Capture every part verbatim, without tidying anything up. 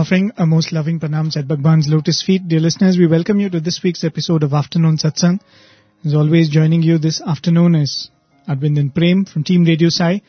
Offering a most loving pranams at Bhagwan's lotus feet. Dear listeners, we welcome you to this week's episode of Afternoon Satsang. As always, joining you this afternoon is Arvind and Prem from Team Radio Sai.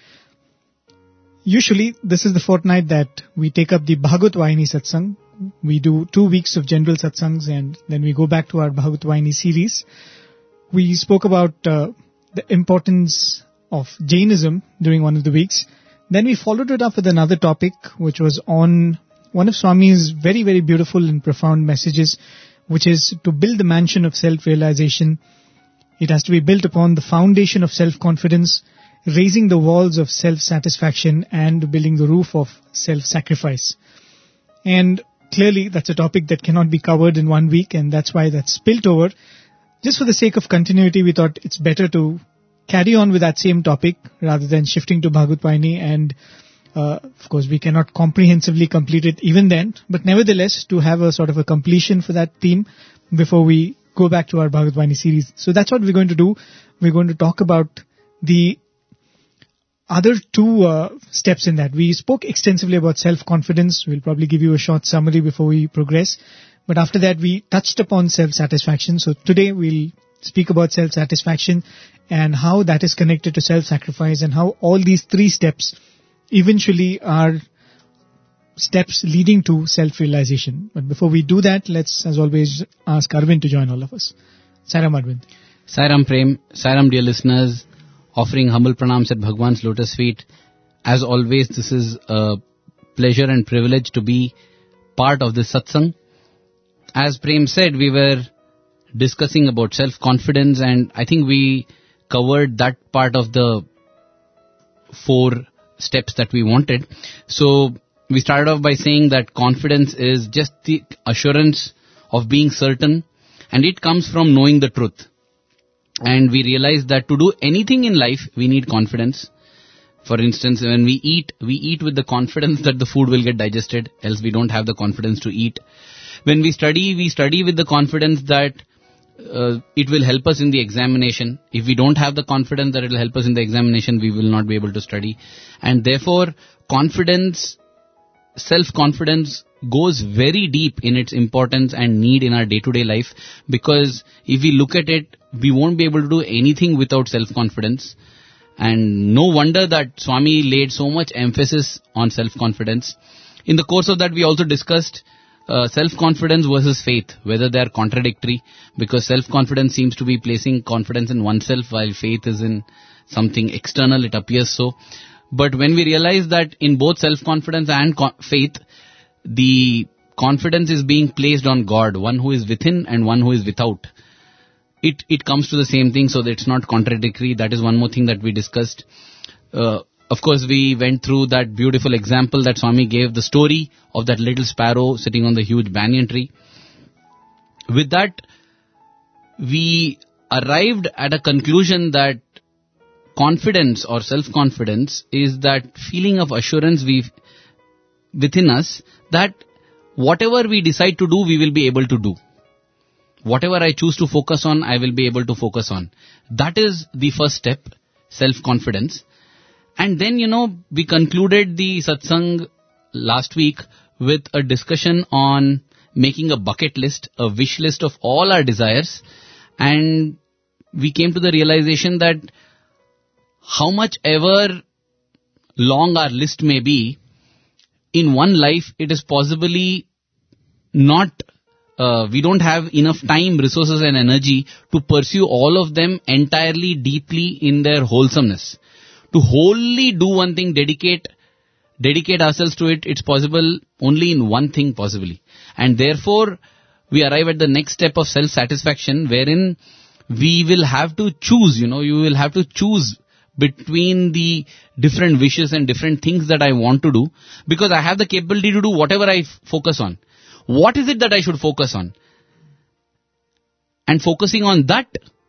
Usually, this is the fortnight that we take up the Bhagavad Vahini Satsang. We do two weeks of general satsangs and then we go back to our Bhagavad Vahini series. We spoke about uh, the importance of Jainism during one of the weeks. Then we followed it up with another topic, which was on one of Swami's very, very beautiful and profound messages, which is to build the mansion of self-realization. It has to be built upon the foundation of self-confidence, raising the walls of self-satisfaction, and building the roof of self-sacrifice. And clearly, that's a topic that cannot be covered in one week, and that's why that's spilt over. Just for the sake of continuity, we thought it's better to carry on with that same topic rather than shifting to Bhagavad Vahini, and uh, of course we cannot comprehensively complete it even then, but nevertheless to have a sort of a completion for that theme before we go back to our Bhagavad Vahini series. So that's what we're going to do. We're going to talk about the other two uh, steps in that. We spoke extensively about self-confidence. We'll probably give you a short summary before we progress. But after that, we touched upon self-satisfaction. So today we'll speak about self-satisfaction and how that is connected to self-sacrifice and how all these three steps eventually are steps leading to self-realization. But before we do that, let's, as always, ask Arvind to join all of us. Sairam Arvind. Sairam Prem. Sairam dear listeners. Offering humble pranams at Bhagwan's lotus feet. As always, this is a pleasure and privilege to be part of this satsang. As Prem said, we were discussing about self-confidence, and I think we covered that part of the four steps that we wanted. So we started off by saying that confidence is just the assurance of being certain, and it comes from knowing the truth. And we realized that to do anything in life, we need confidence. For instance, when we eat, we eat with the confidence that the food will get digested, else we don't have the confidence to eat. When we study, we study with the confidence that uh, it will help us in the examination. If we don't have the confidence that it will help us in the examination, we will not be able to study. And therefore, confidence, self-confidence goes very deep in its importance and need in our day-to-day life, because if we look at it, we won't be able to do anything without self-confidence. And no wonder that Swami laid so much emphasis on self-confidence. In the course of that, we also discussed uh, self-confidence versus faith, whether they are contradictory, because self-confidence seems to be placing confidence in oneself, while faith is in something external, it appears so. But when we realize that in both self-confidence and co- faith, the confidence is being placed on God, one who is within and one who is without, it it comes to the same thing, so that it's not contradictory. That is one more thing that we discussed. Uh, of course, we went through that beautiful example that Swami gave, the story of that little sparrow sitting on the huge banyan tree. With that, we arrived at a conclusion that confidence or self-confidence is that feeling of assurance we within us that whatever we decide to do, we will be able to do. Whatever I choose to focus on, I will be able to focus on. That is the first step, self-confidence. And then, you know, we concluded the satsang last week with a discussion on making a bucket list, a wish list of all our desires. And we came to the realization that how much ever long our list may be, in one life, it is possibly not, uh, we don't have enough time, resources and energy to pursue all of them entirely, deeply in their wholesomeness. To wholly do one thing, dedicate, dedicate ourselves to it, it's possible only in one thing possibly. And therefore, we arrive at the next step of self-satisfaction, wherein we will have to choose, you know, you will have to choose between the different wishes and different things that I want to do, because I have the capability to do whatever I f- focus on. What is it that I should focus on? And focusing on that,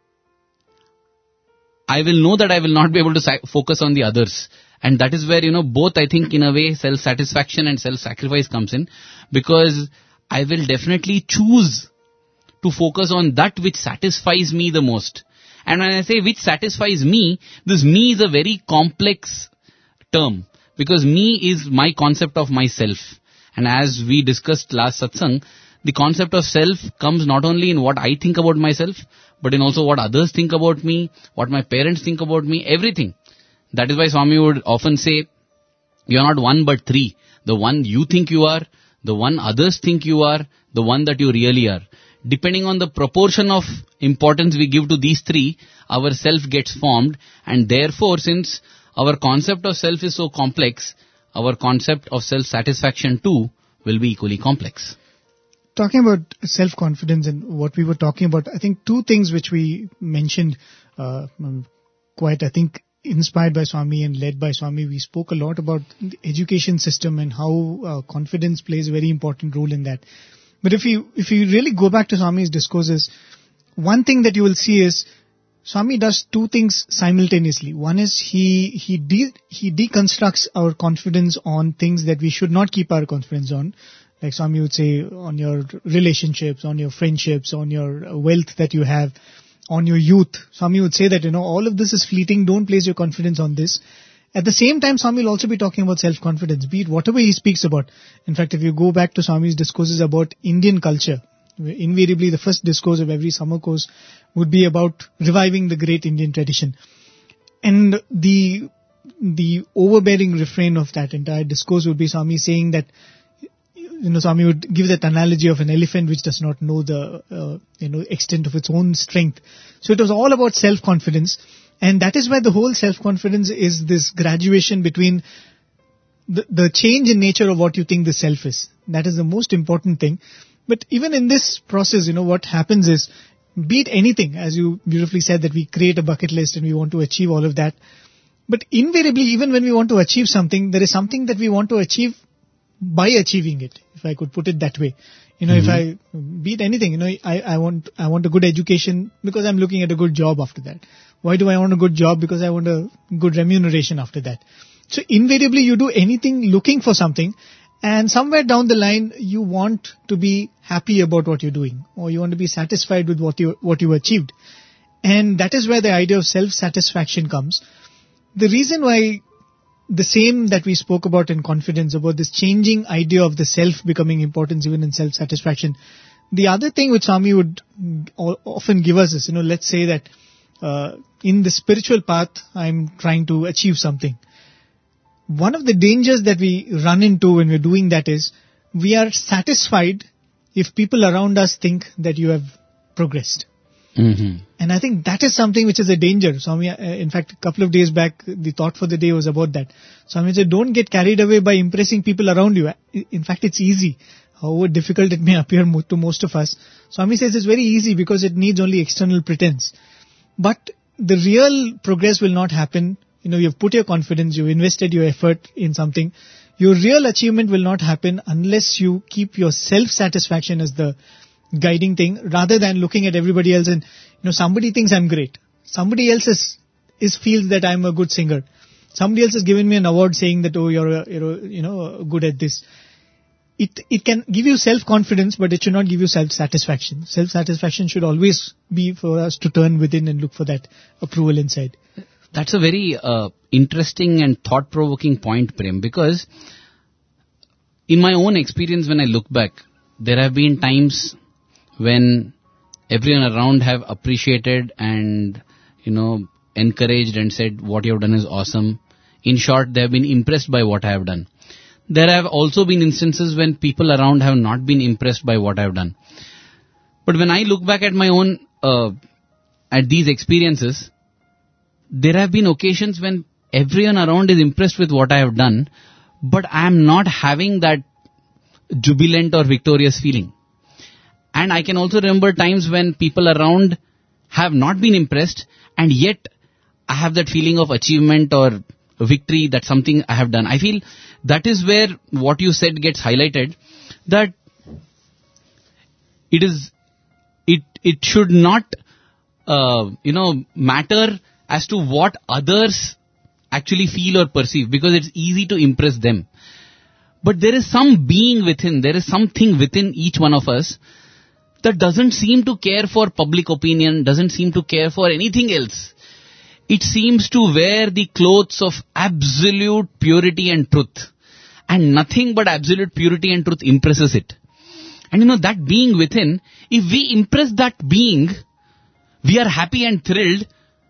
I will know that I will not be able to sa- focus on the others. And that is where, you know, both I think in a way self-satisfaction and self-sacrifice comes in, because I will definitely choose to focus on that which satisfies me the most. And when I say which satisfies me, this me is a very complex term, because me is my concept of myself. And as we discussed last satsang, the concept of self comes not only in what I think about myself, but in also what others think about me, what my parents think about me, everything. That is why Swami would often say, you are not one but three. The one you think you are, the one others think you are, the one that you really are. Depending on the proportion of importance we give to these three, our self gets formed, and therefore, since our concept of self is so complex, our concept of self-satisfaction too will be equally complex. Talking about self-confidence and what we were talking about, I think two things which we mentioned, uh, quite, I think, inspired by Swami and led by Swami. We spoke a lot about the education system and how uh, confidence plays a very important role in that. But if you if you really go back to Swami's discourses, one thing that you will see is Swami does two things simultaneously. One is he he de- he deconstructs our confidence on things that we should not keep our confidence on. Like Swami would say, on your relationships, on your friendships, on your wealth that you have, on your youth. Swami would say that, you know, all of this is fleeting. Don't place your confidence on this. At the same time, Swami will also be talking about self-confidence, be it whatever he speaks about. In fact, if you go back to Swami's discourses about Indian culture, invariably the first discourse of every summer course would be about reviving the great Indian tradition. And the the overbearing refrain of that entire discourse would be Swami saying that, you know, Swami would give that analogy of an elephant which does not know the, uh, you know, extent of its own strength. So it was all about self-confidence. And that is why the whole self-confidence is this graduation between the, the change in nature of what you think the self is. That is the most important thing. But even in this process, you know, what happens is, be it anything, as you beautifully said, that we create a bucket list and we want to achieve all of that. But invariably, even when we want to achieve something, there is something that we want to achieve by achieving it, if I could put it that way. You know, mm-hmm. if I, be it anything, you know, I, I want, I want a good education because I'm looking at a good job after that. Why do I want a good job? Because I want a good remuneration after that. So invariably you do anything looking for something, and somewhere down the line you want to be happy about what you're doing, or you want to be satisfied with what you, what you achieved. And that is where the idea of self-satisfaction comes. The reason why the same that we spoke about in confidence, about this changing idea of the self becoming important even in self-satisfaction. The other thing which Swami would often give us is, you know, let's say that uh, in the spiritual path, I'm trying to achieve something. One of the dangers that we run into when we're doing that is, we are satisfied if people around us think that you have progressed. Mm-hmm. And I think that is something which is a danger. Swami, uh, in fact, a couple of days back, the thought for the day was about that. Swami said, don't get carried away by impressing people around you. In fact, it's easy. However difficult it may appear to most of us. Swami says it's very easy because it needs only external pretense. But the real progress will not happen. You know, you've put your confidence, you've invested your effort in something. Your real achievement will not happen unless you keep your self-satisfaction as the guiding thing, rather than looking at everybody else and, you know, somebody thinks I'm great. Somebody else is, is feels that I'm a good singer. Somebody else has given me an award saying that, oh, you're, a, you're a, you know, good at this. It, it can give you self-confidence, but it should not give you self-satisfaction. Self-satisfaction should always be for us to turn within and look for that approval inside. That's a very uh, interesting and thought-provoking point, Prem, because in my own experience, when I look back, there have been times when everyone around have appreciated and, you know, encouraged and said what you have done is awesome. In short, they have been impressed by what I have done. There have also been instances when people around have not been impressed by what I have done. But when I look back at my own, uh, at these experiences, there have been occasions when everyone around is impressed with what I have done, but I am not having that jubilant or victorious feeling. And I can also remember times when people around have not been impressed, and yet I have that feeling of achievement or victory, that something I have done. I feel that is where what you said gets highlighted, that it is, it, it should not, uh, you know, matter as to what others actually feel or perceive, because it's easy to impress them. But there is some being within, there is something within each one of us that doesn't seem to care for public opinion, doesn't seem to care for anything else. It seems to wear the clothes of absolute purity and truth. and nothing but absolute purity and truth impresses it. And you know, that being within, if we impress that being, we are happy and thrilled,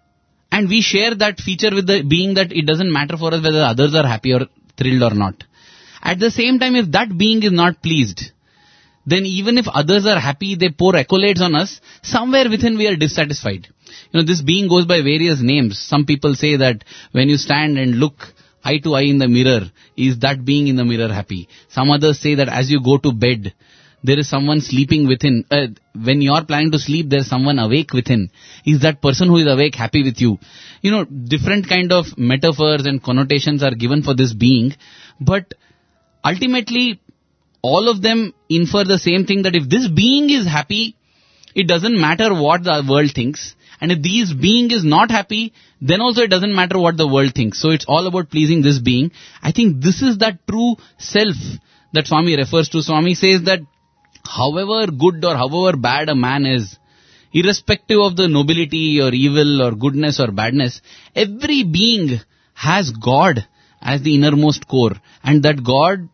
and we share that feature with the being that it doesn't matter for us whether others are happy or thrilled or not. At the same time, if that being is not pleased, then even if others are happy, they pour accolades on us, somewhere within we are dissatisfied. You know, this being goes by various names. Some people say that when you stand and look eye to eye in the mirror, is that being in the mirror happy? Some others say that as you go to bed, there is someone sleeping within. Uh, when you are planning to sleep, there is someone awake within. Is that person who is awake happy with you? You know, different kind of metaphors and connotations are given for this being. But ultimately, all of them infer the same thing, that if this being is happy, it doesn't matter what the world thinks. And if this being is not happy, then also it doesn't matter what the world thinks. So it's all about pleasing this being. I think this is that true self that Swami refers to. Swami says that however good or however bad a man is, irrespective of the nobility or evil or goodness or badness, every being has God as the innermost core. And that God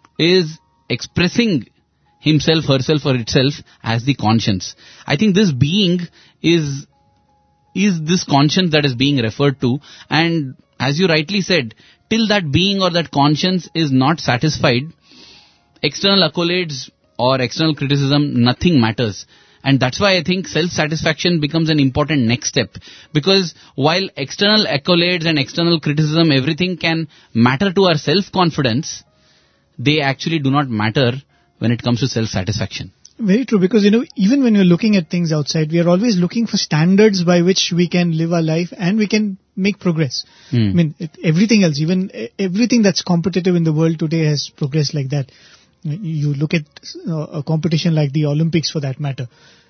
is expressing himself, herself or itself as the conscience. I think this being is is this conscience that is being referred to. And as you rightly said, till that being or that conscience is not satisfied, external accolades or external criticism, nothing matters. And that's why I think self-satisfaction becomes an important next step. Because while external accolades and external criticism, everything can matter to our self-confidence, they actually do not matter when it comes to self-satisfaction. Very true, because, you know, even when we're looking at things outside, we are always looking for standards by which we can live our life and we can make progress. Mm. I mean, it, everything else, even everything that's competitive in the world today has progressed like that. You look at uh, a competition like the Olympics for that matter.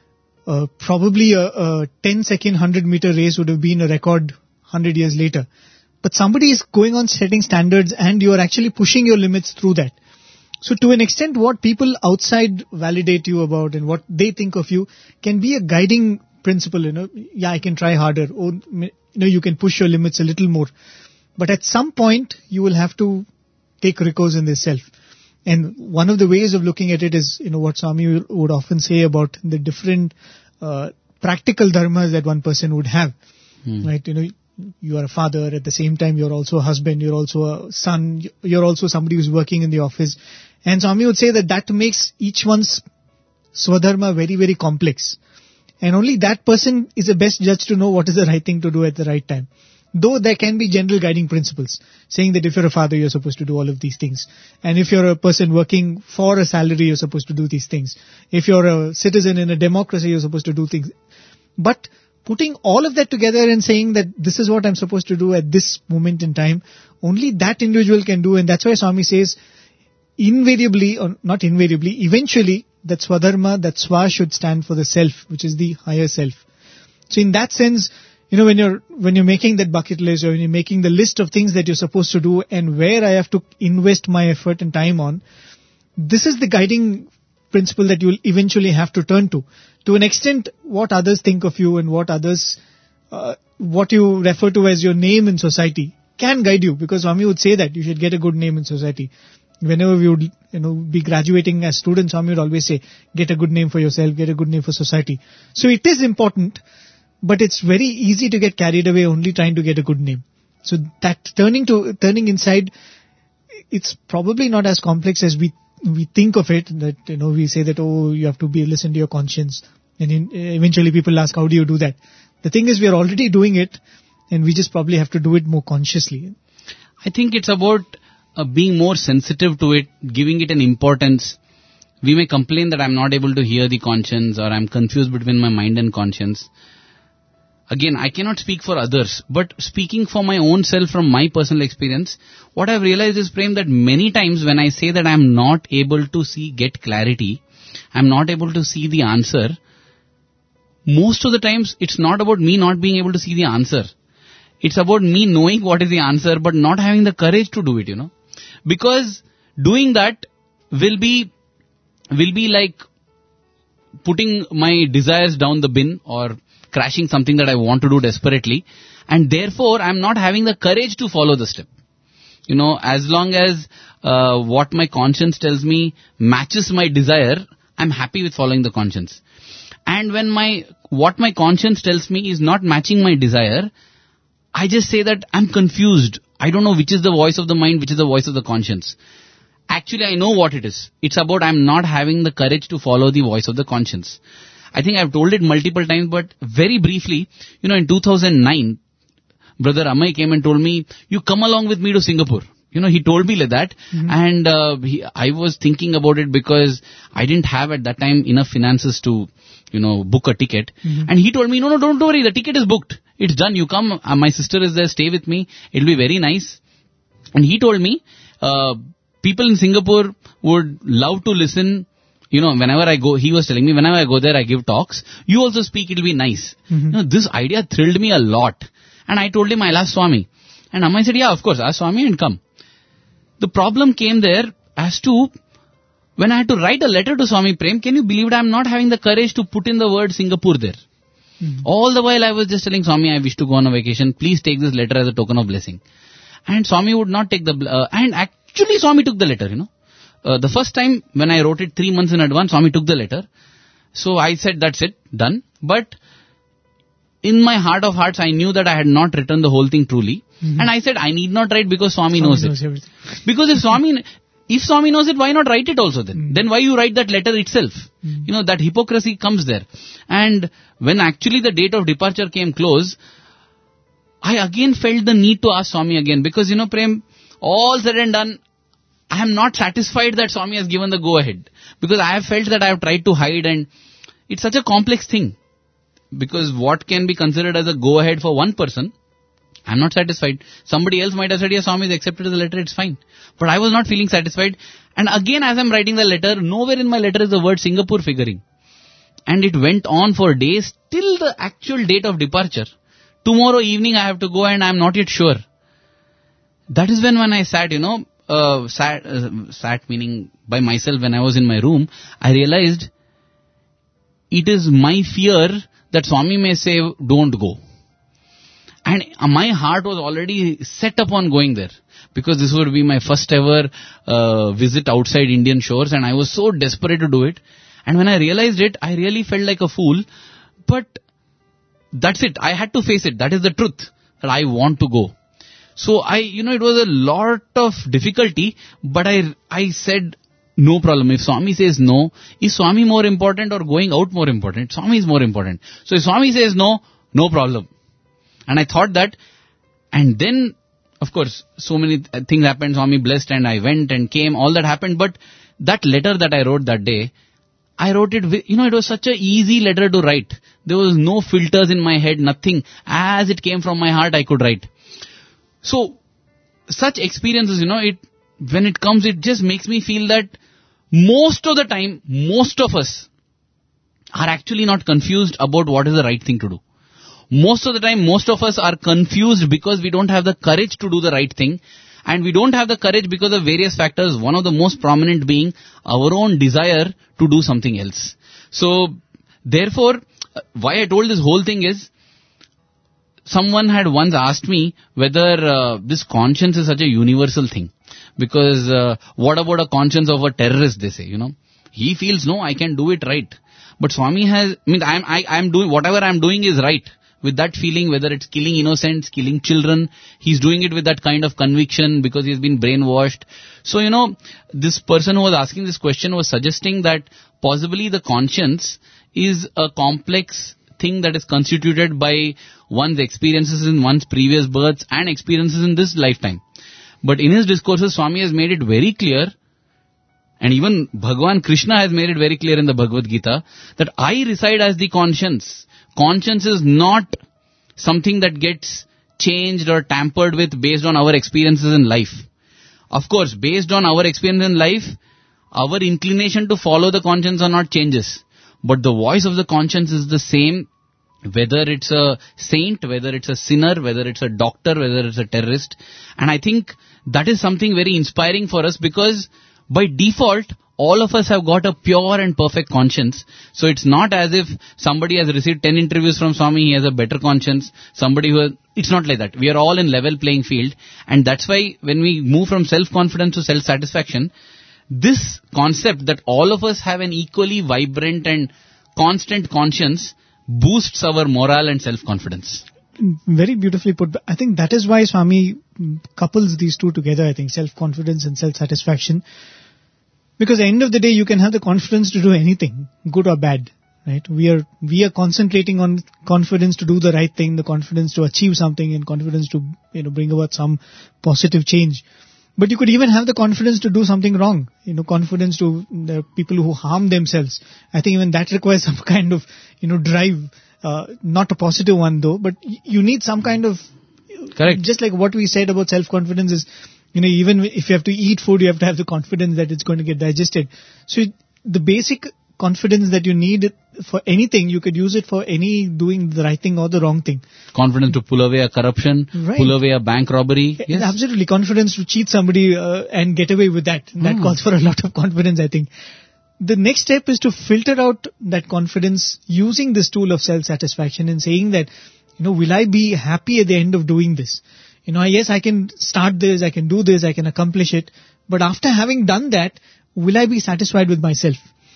Uh, probably a, a ten second one hundred meter race would have been a record one hundred years later. But somebody is going on setting standards and you are actually pushing your limits through that. So to an extent, what people outside validate you about and what they think of you can be a guiding principle, you know. Yeah, I can try harder. Or, you know, you can push your limits a little more. But at some point, you will have to take recourse in this self. And one of the ways of looking at it is, you know, what Swami would often say about the different uh, practical dharmas that one person would have, hmm. right? You know, you are a father, at the same time you're also a husband, you're also a son, you're also somebody who's working in the office. And Swami would say that that makes each one's swadharma very, very complex. And only that person is the best judge to know what is the right thing to do at the right time. Though there can be general guiding principles, saying that if you're a father, you're supposed to do all of these things. And if you're a person working for a salary, you're supposed to do these things. If you're a citizen in a democracy, you're supposed to do things. But putting all of that together and saying that this is what I'm supposed to do at this moment in time, only that individual can do. And that's why Swami says, invariably, or not invariably, eventually, that swadharma, that swa should stand for the self, which is the higher self. So in that sense, you know, when you're, when you're making that bucket list or when you're making the list of things that you're supposed to do and where I have to invest my effort and time on, this is the guiding principle that you'll eventually have to turn to. To an extent, what others think of you and what others, uh, what you refer to as your name in society can guide you, because Swami would say that you should get a good name in society. Whenever we would, you know, be graduating as students, Swami would always say, get a good name for yourself, get a good name for society. So it is important, but it's very easy to get carried away only trying to get a good name. So that turning to, turning inside, it's probably not as complex as we, we think of it, that, you know, we say that, oh, you have to be, listen to your conscience. And in, eventually people ask, how do you do that? The thing is, we are already doing it, and we just probably have to do it more consciously. I think it's about uh, being more sensitive to it, giving it an importance. We may complain that I'm not able to hear the conscience, or I'm confused between my mind and conscience. Again, I cannot speak for others, but speaking for my own self from my personal experience, what I've realized is, Prem, that many times when I say that I'm not able to see, get clarity, I'm not able to see the answer, most of the times it's not about me not being able to see the answer. It's about me knowing what is the answer, but not having the courage to do it, you know. Because doing that will be, will be like putting my desires down the bin or crashing something that I want to do desperately, and therefore I'm not having the courage to follow the step. You know, as long as uh, what my conscience tells me matches my desire, I'm happy with following the conscience. And when my, what my conscience tells me is not matching my desire, I just say that I'm confused. I don't know which is the voice of the mind, which is the voice of the conscience. Actually, I know what it is. It's about I'm not having the courage to follow the voice of the conscience. I think I've told it multiple times, but very briefly, you know, in two thousand nine, Brother Amay came and told me, you come along with me to Singapore. You know, he told me like that. Mm-hmm. And uh, he, I was thinking about it because I didn't have at that time enough finances to, you know, book a ticket. Mm-hmm. And he told me, no, no, don't worry. The ticket is booked. It's done. You come. Uh, my sister is there. Stay with me. It'll be very nice. And he told me, uh, people in Singapore would love to listen. You know, whenever I go, he was telling me, whenever I go there, I give talks. You also speak. It'll be nice. Mm-hmm. You know, this idea thrilled me a lot. And I told him, I'll ask Swami. And Amma said, yeah, of course, ask Swami and come. The problem came there as to, when I had to write a letter to Swami Prem, can you believe it? I'm not having the courage to put in the word Singapore there. Mm-hmm. All the while I was just telling Swami, I wish to go on a vacation. Please take this letter as a token of blessing. And Swami would not take the, uh, and actually Swami took the letter, you know. Uh, the first time when I wrote it three months in advance, Swami took the letter. So I said, that's it, done. But in my heart of hearts, I knew that I had not written the whole thing truly. Mm-hmm. And I said, I need not write because Swami, Swami knows, knows it. Everything. Because if Swami, if Swami knows it, why not write it also then? Mm-hmm. Then why you write that letter itself? Mm-hmm. You know, that hypocrisy comes there. And when actually the date of departure came close, I again felt the need to ask Swami again. Because, you know, Prem, all said and done, I am not satisfied that Swami has given the go-ahead. Because I have felt that I have tried to hide, and it's such a complex thing. Because what can be considered as a go-ahead for one person, I'm not satisfied. Somebody else might have said, yeah, Swami has accepted the letter, it's fine. But I was not feeling satisfied. And again, as I'm writing the letter, nowhere in my letter is the word Singapore figuring. And it went on for days till the actual date of departure. Tomorrow evening I have to go and I'm not yet sure. That is when when I sat, you know, uh, sat, uh, sat meaning by myself when I was in my room, I realized it is my fear that Swami may say, don't go. And my heart was already set upon going there. Because this would be my first ever uh, visit outside Indian shores. And I was so desperate to do it. And when I realized it, I really felt like a fool. But that's it. I had to face it. That is the truth. That I want to go. So I, you know, it was a lot of difficulty. But I, I said, no problem. If Swami says no, is Swami more important or going out more important? Swami is more important. So if Swami says no, no problem. And I thought that, and then, of course, so many th- things happened. Swami blessed and I went and came, all that happened. But that letter that I wrote that day, I wrote it with, you know, it was such a easy letter to write. There was no filters in my head, nothing. As it came from my heart, I could write. So, such experiences, you know, it, when it comes, it just makes me feel that most of the time, most of us are actually not confused about what is the right thing to do. Most of the time, most of us are confused because we don't have the courage to do the right thing. And we don't have the courage because of various factors. One of the most prominent being our own desire to do something else. So, therefore, why I told this whole thing is, someone had once asked me whether uh, this conscience is such a universal thing. Because uh, what about a conscience of a terrorist, they say, you know. He feels, no, I can do it right. But Swami has, I mean, I'm, I, I'm doing, whatever I'm doing is right. With that feeling, whether it's killing innocents, killing children, he's doing it with that kind of conviction because he's been brainwashed. So, you know, this person who was asking this question was suggesting that possibly the conscience is a complex thing that is constituted by one's experiences in one's previous births and experiences in this lifetime. But in his discourses, Swami has made it very clear, and even Bhagavan Krishna has made it very clear in the Bhagavad Gita, that I reside as the conscience. Conscience is not something that gets changed or tampered with based on our experiences in life. Of course, based on our experience in life, our inclination to follow the conscience or not changes. But the voice of the conscience is the same, whether it's a saint, whether it's a sinner, whether it's a doctor, whether it's a terrorist. And I think that is something very inspiring for us because by default, all of us have got a pure and perfect conscience. So it's not as if somebody has received ten interviews from Swami, he has a better conscience. Somebody who has, it's not like that. We are all in level playing field. And that's why when we move from self-confidence to self-satisfaction, this concept that all of us have an equally vibrant and constant conscience boosts our morale and self-confidence. Very beautifully put. I think that is why Swami couples these two together, I think, self-confidence and self-satisfaction. Because at the end of the day, you can have the confidence to do anything, good or bad, right? We are, we are concentrating on confidence to do the right thing, the confidence to achieve something, and confidence to, you know, bring about some positive change. But you could even have the confidence to do something wrong, you know, confidence to the people who harm themselves. I think even that requires some kind of, you know, drive, uh, not a positive one though, but you need some kind of, correct. Just like what we said about self-confidence is, you know, even if you have to eat food, you have to have the confidence that it's going to get digested. So the basic confidence that you need for anything, you could use it for any doing the right thing or the wrong thing. Confidence to pull away a corruption, right. Pull away a bank robbery. Yes. Absolutely. Confidence to cheat somebody uh, and get away with that. That hmm. calls for a lot of confidence, I think. The next step is to filter out that confidence using this tool of self-satisfaction and saying that, you know, will I be happy at the end of doing this? You know, yes, I can start this, I can do this, I can accomplish it. But after having done that, will I be satisfied with myself?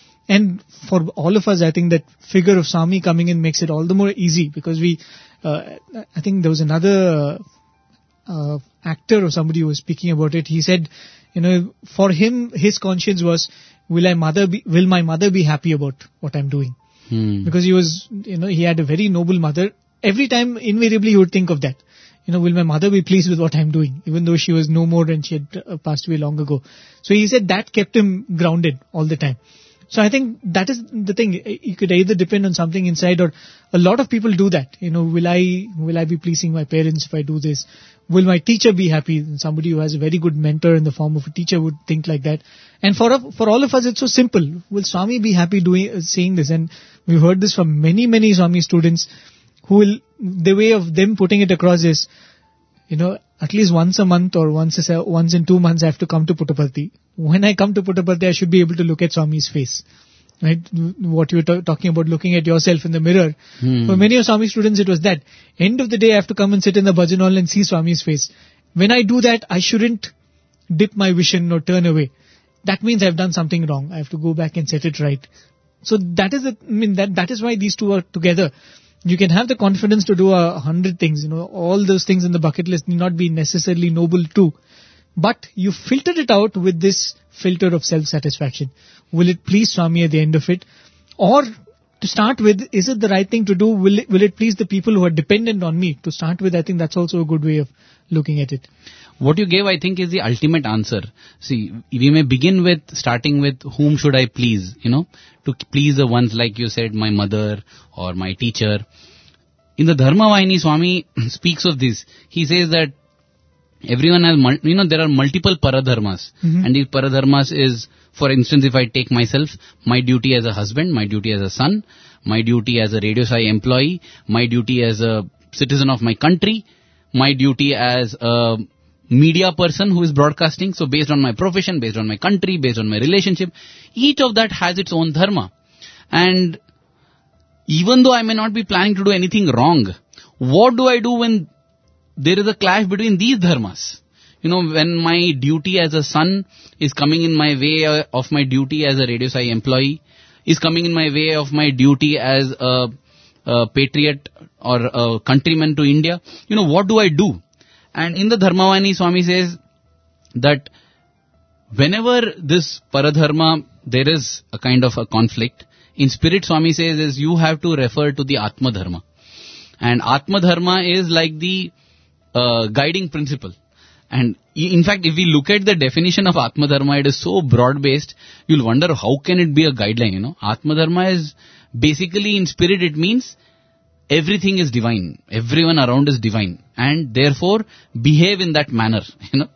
And for all of us, I think that figure of Swami coming in makes it all the more easy because we, uh, I think there was another uh, uh, actor or somebody who was speaking about it. He said, you know, for him, his conscience was, will I mother be, will my mother be happy about what I'm doing? Hmm. Because he was, you know, he had a very noble mother. Every time, invariably, he would think of that. You know, will my mother be pleased with what I'm doing? Even though she was no more and she had uh, passed away long ago. So he said that kept him grounded all the time. So I think that is the thing. You could either depend on something inside, or a lot of people do that. You know, will I, will I be pleasing my parents if I do this? Will my teacher be happy? Somebody who has a very good mentor in the form of a teacher would think like that. And for for all of us, it's so simple. Will Swami be happy doing, uh, saying this? And we've heard this from many, many Swami students who will, the way of them putting it across is, you know, at least once a month or once a, once in two months I have to come to Puttaparthi. When I come to Puttaparthi, I should be able to look at Swami's face. Right? What you were t- talking about, looking at yourself in the mirror. Hmm. For many of Swami students, it was that. End of the day, I have to come and sit in the bhajan hall and see Swami's face. When I do that, I shouldn't dip my vision or turn away. That means I've done something wrong. I have to go back and set it right. So that is the, I mean, that, that is why these two are together. You can have the confidence to do a hundred things, you know, all those things in the bucket list need not be necessarily noble too. But you filtered it out with this filter of self-satisfaction. Will it please Swami at the end of it? Or to start with, is it the right thing to do? Will it, will it please the people who are dependent on me? To start with, I think that's also a good way of looking at it. What you gave, I think, is the ultimate answer. See, we may begin with starting with whom should I please, you know, to please the ones like you said, my mother or my teacher. In the Dharma Vahini, Swami speaks of this. He says that everyone has, mul- you know, there are multiple paradharmas. Mm-hmm. And these paradharmas is, for instance, if I take myself, my duty as a husband, my duty as a son, my duty as a Radio Sai employee, my duty as a citizen of my country, my duty as a media person who is broadcasting. So based on my profession, based on my country, based on my relationship, each of that has its own dharma. And even though I may not be planning to do anything wrong, what do I do when there is a clash between these dharmas? You know, when my duty as a son is coming in my way of my duty as a Radio Sai employee, is coming in my way of my duty as a, a patriot or a countryman to India, you know, what do I do? And in the Dharmavani, Swami says that whenever this paradharma, there is a kind of a conflict, in spirit Swami says is you have to refer to the Atma Dharma. And Atma Dharma is like the uh, guiding principle. And in fact, if we look at the definition of Atma Dharma, it is so broad-based, you'll wonder how can it be a guideline, you know. Atma Dharma is basically in spirit, it means everything is divine. Everyone around is divine. And therefore, behave in that manner, you know.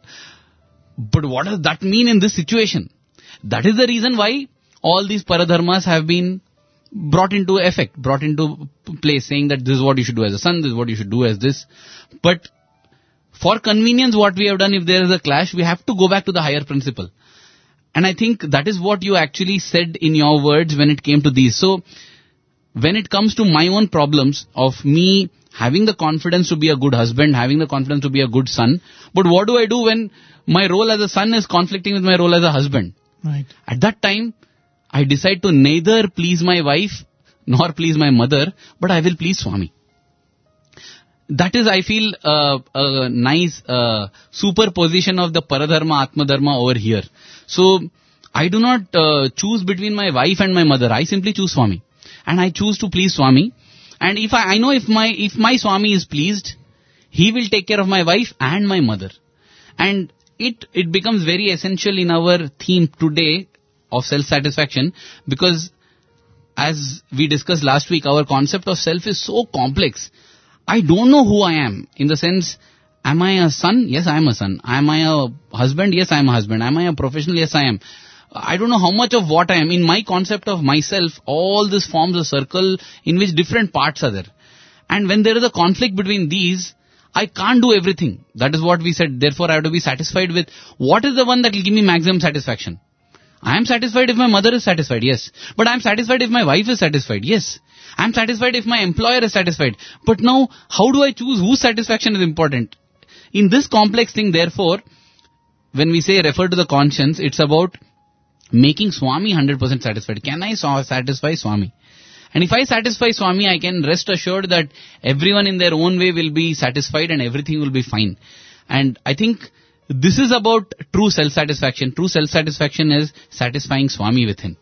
But what does that mean in this situation? That is the reason why all these paradharmas have been brought into effect, brought into place, saying that this is what you should do as a son, this is what you should do as this. But for convenience, what we have done, if there is a clash, we have to go back to the higher principle. And I think that is what you actually said in your words when it came to these. So, when it comes to my own problems of me having the confidence to be a good husband, having the confidence to be a good son, but what do I do when my role as a son is conflicting with my role as a husband? Right. At that time, I decide to neither please my wife nor please my mother, but I will please Swami. That is, I feel, uh, a nice uh, superposition of the Paradharma, Atma Dharma over here. So, I do not uh, choose between my wife and my mother. I simply choose Swami. And I choose to please Swami. And if I, I know if my if my Swami is pleased, he will take care of my wife and my mother. And it it becomes very essential in our theme today of self-satisfaction, because as we discussed last week, our concept of self is so complex. I don't know who I am, in the sense, am I a son? Yes, I am a son. Am I a husband? Yes, I am a husband. Am I a professional? Yes, I am. I don't know how much of what I am. In my concept of myself, all this forms a circle in which different parts are there. And when there is a conflict between these, I can't do everything. That is what we said. Therefore, I have to be satisfied with what is the one that will give me maximum satisfaction. I am satisfied if my mother is satisfied, yes. But I am satisfied if my wife is satisfied, yes. I am satisfied if my employer is satisfied. But now, how do I choose whose satisfaction is important? In this complex thing, therefore, when we say refer to the conscience, it's about making Swami one hundred percent satisfied. Can I satisfy Swami? And if I satisfy Swami, I can rest assured that everyone in their own way will be satisfied and everything will be fine. And I think this is about true self-satisfaction. True self-satisfaction is satisfying Swami within.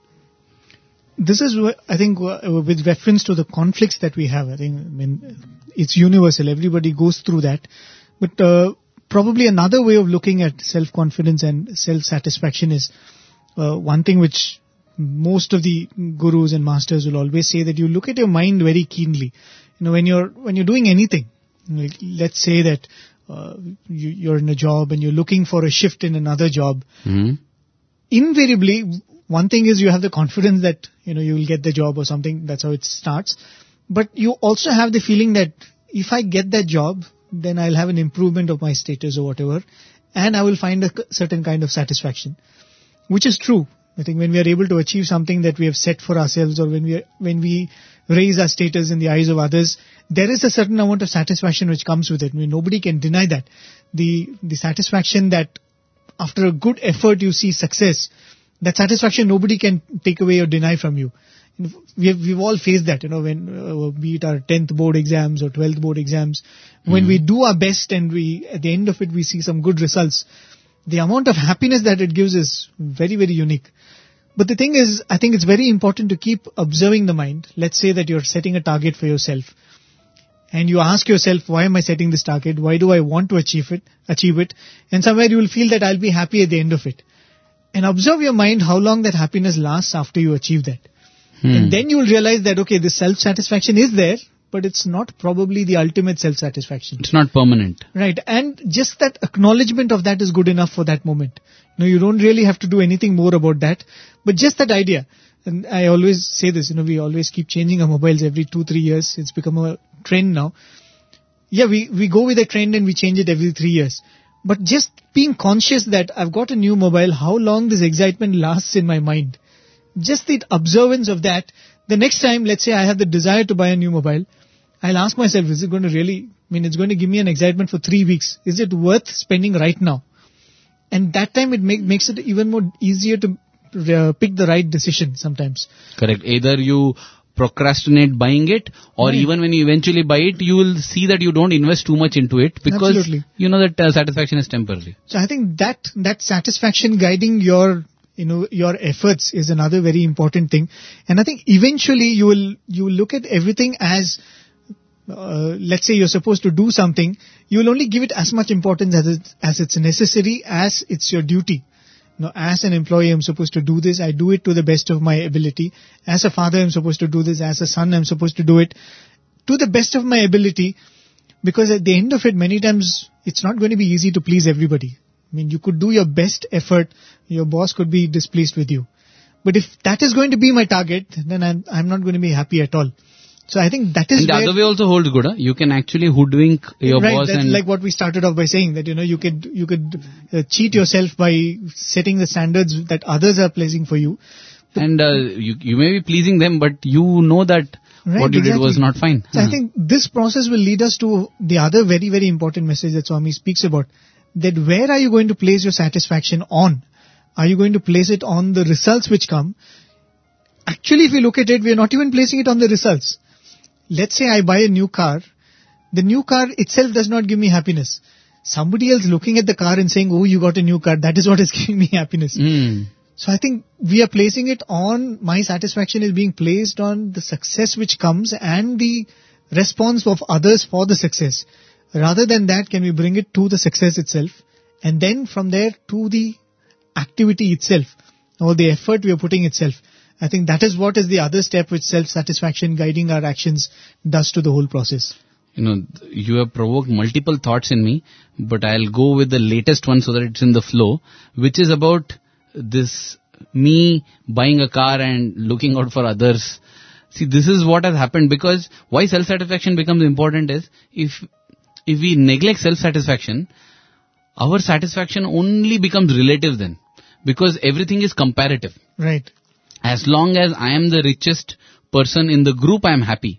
This is, what, I think, with reference to the conflicts that we have. I think, I mean, it's universal. Everybody goes through that. But uh, probably another way of looking at self-confidence and self-satisfaction is uh, one thing which most of the gurus and masters will always say, that you look at your mind very keenly. You know, when you're when you're doing anything, like let's say that uh, you, you're in a job and you're looking for a shift in another job. Mm-hmm. Invariably, one thing is you have the confidence that, you know, you will get the job or something. That's how it starts. But you also have the feeling that if I get that job, then I'll have an improvement of my status or whatever, and I will find a certain kind of satisfaction, which is true. I think when we are able to achieve something that we have set for ourselves, or when we are, when we raise our status in the eyes of others, there is a certain amount of satisfaction which comes with it. I mean, nobody can deny that. The the satisfaction that after a good effort you see success, that satisfaction nobody can take away or deny from you. We have, we've all faced that, you know, when uh, be it our tenth board exams or twelfth board exams, when mm-hmm. we do our best and we at the end of it we see some good results. The amount of happiness that it gives is very, very unique. But the thing is, I think it's very important to keep observing the mind. Let's say that you're setting a target for yourself, and you ask yourself, why am I setting this target? Why do I want to achieve it? Achieve it? And somewhere you will feel that I'll be happy at the end of it. And observe your mind how long that happiness lasts after you achieve that. Hmm. And then you will realize that, okay, this self-satisfaction is there, but it's not probably the ultimate self-satisfaction. It's not permanent. Right. And just that acknowledgement of that is good enough for that moment. You know, you don't really have to do anything more about that, but just that idea. And I always say this, you know, we always keep changing our mobiles every two, three years. It's become a trend now. Yeah, we, we go with a trend and we change it every three years. But just being conscious that I've got a new mobile, how long this excitement lasts in my mind. Just the observance of that. The next time, let's say I have the desire to buy a new mobile, I'll ask myself, is it going to really, I mean, it's going to give me an excitement for three weeks. Is it worth spending right now? And that time it make, makes it even more easier to uh, pick the right decision sometimes. Correct. Either you procrastinate buying it, or right. even when you eventually buy it, you will see that you don't invest too much into it, because Absolutely. you know that uh, satisfaction is temporary. So I think that, that satisfaction guiding your, you know, your efforts is another very important thing. And I think eventually you will, you will look at everything as, Uh, let's say you're supposed to do something, you will only give it as much importance as it's, as it's necessary, as it's your duty. You know, as an employee, I'm supposed to do this. I do it to the best of my ability. As a father, I'm supposed to do this. As a son, I'm supposed to do it to the best of my ability. Because at the end of it, many times, it's not going to be easy to please everybody. I mean, you could do your best effort. Your boss could be displeased with you. But if that is going to be my target, then I'm, I'm not going to be happy at all. So I think that is And the where, other way also holds good. Huh? You can actually hoodwink your right, boss that's and like what we started off by saying, that, you know, you could, you could uh, cheat yourself by setting the standards that others are placing for you. and uh, you you may be pleasing them, but you know that Right, what you exactly. did was not fine. So I think this process will lead us to the other very, very important message that Swami speaks about, that where are you going to place your satisfaction on? Are you going to place it on the results which come? Actually, if you look at it, we are not even placing it on the results. Let's say I buy a new car. The new car itself does not give me happiness. Somebody else looking at the car and saying, oh, you got a new car, that is what is giving me happiness. Mm. So I think we are placing it on, my satisfaction is being placed on the success which comes and the response of others for the success. Rather than that, can we bring it to the success itself, and then from there to the activity itself, or the effort we are putting itself. I think that is what is the other step which self-satisfaction guiding our actions does to the whole process. You know, you have provoked multiple thoughts in me, but I'll go with the latest one so that it's in the flow, which is about this me buying a car and looking out for others. See, this is what has happened, because why self-satisfaction becomes important is, if if we neglect self-satisfaction, our satisfaction only becomes relative then, because everything is comparative. Right. As long as I am the richest person in the group, I am happy.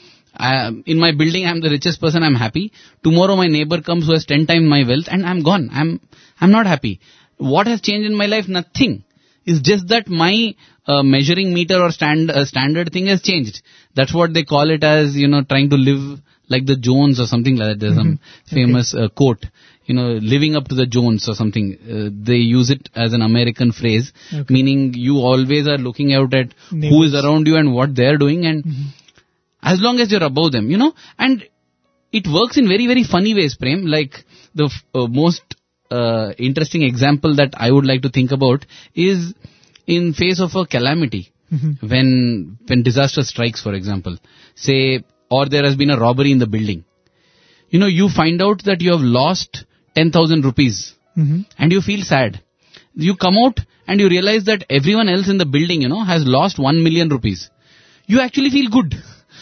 I, in my building, I am the richest person, I am happy. Tomorrow my neighbor comes who has ten times my wealth and I am gone. I am I'm not happy. What has changed in my life? Nothing. It's just that my uh, measuring meter or stand uh, standard thing has changed. That's what they call it as, you know, trying to live like the Jones or something like that. There's some Mm-hmm. famous uh, quote, you know, living up to the Jones or something. Uh, they use it as an American phrase, Okay. meaning you always are looking out at who Neighbors. is around you and what they're doing, and Mhm. as long as you're above them, you know, and it works in very, very funny ways, Prem. Like the f- uh, most uh, interesting example that I would like to think about is in face of a calamity. Mhm. When when disaster strikes, for example, say, or there has been a robbery in the building, you know, you find out that you have lost ten thousand rupees Mhm. and you feel sad. You come out and you realize that everyone else in the building, you know, has lost one million rupees. You actually feel good.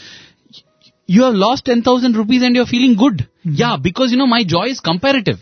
You have lost ten thousand rupees and you're feeling good. Mhm. Yeah, because, you know, my joy is comparative.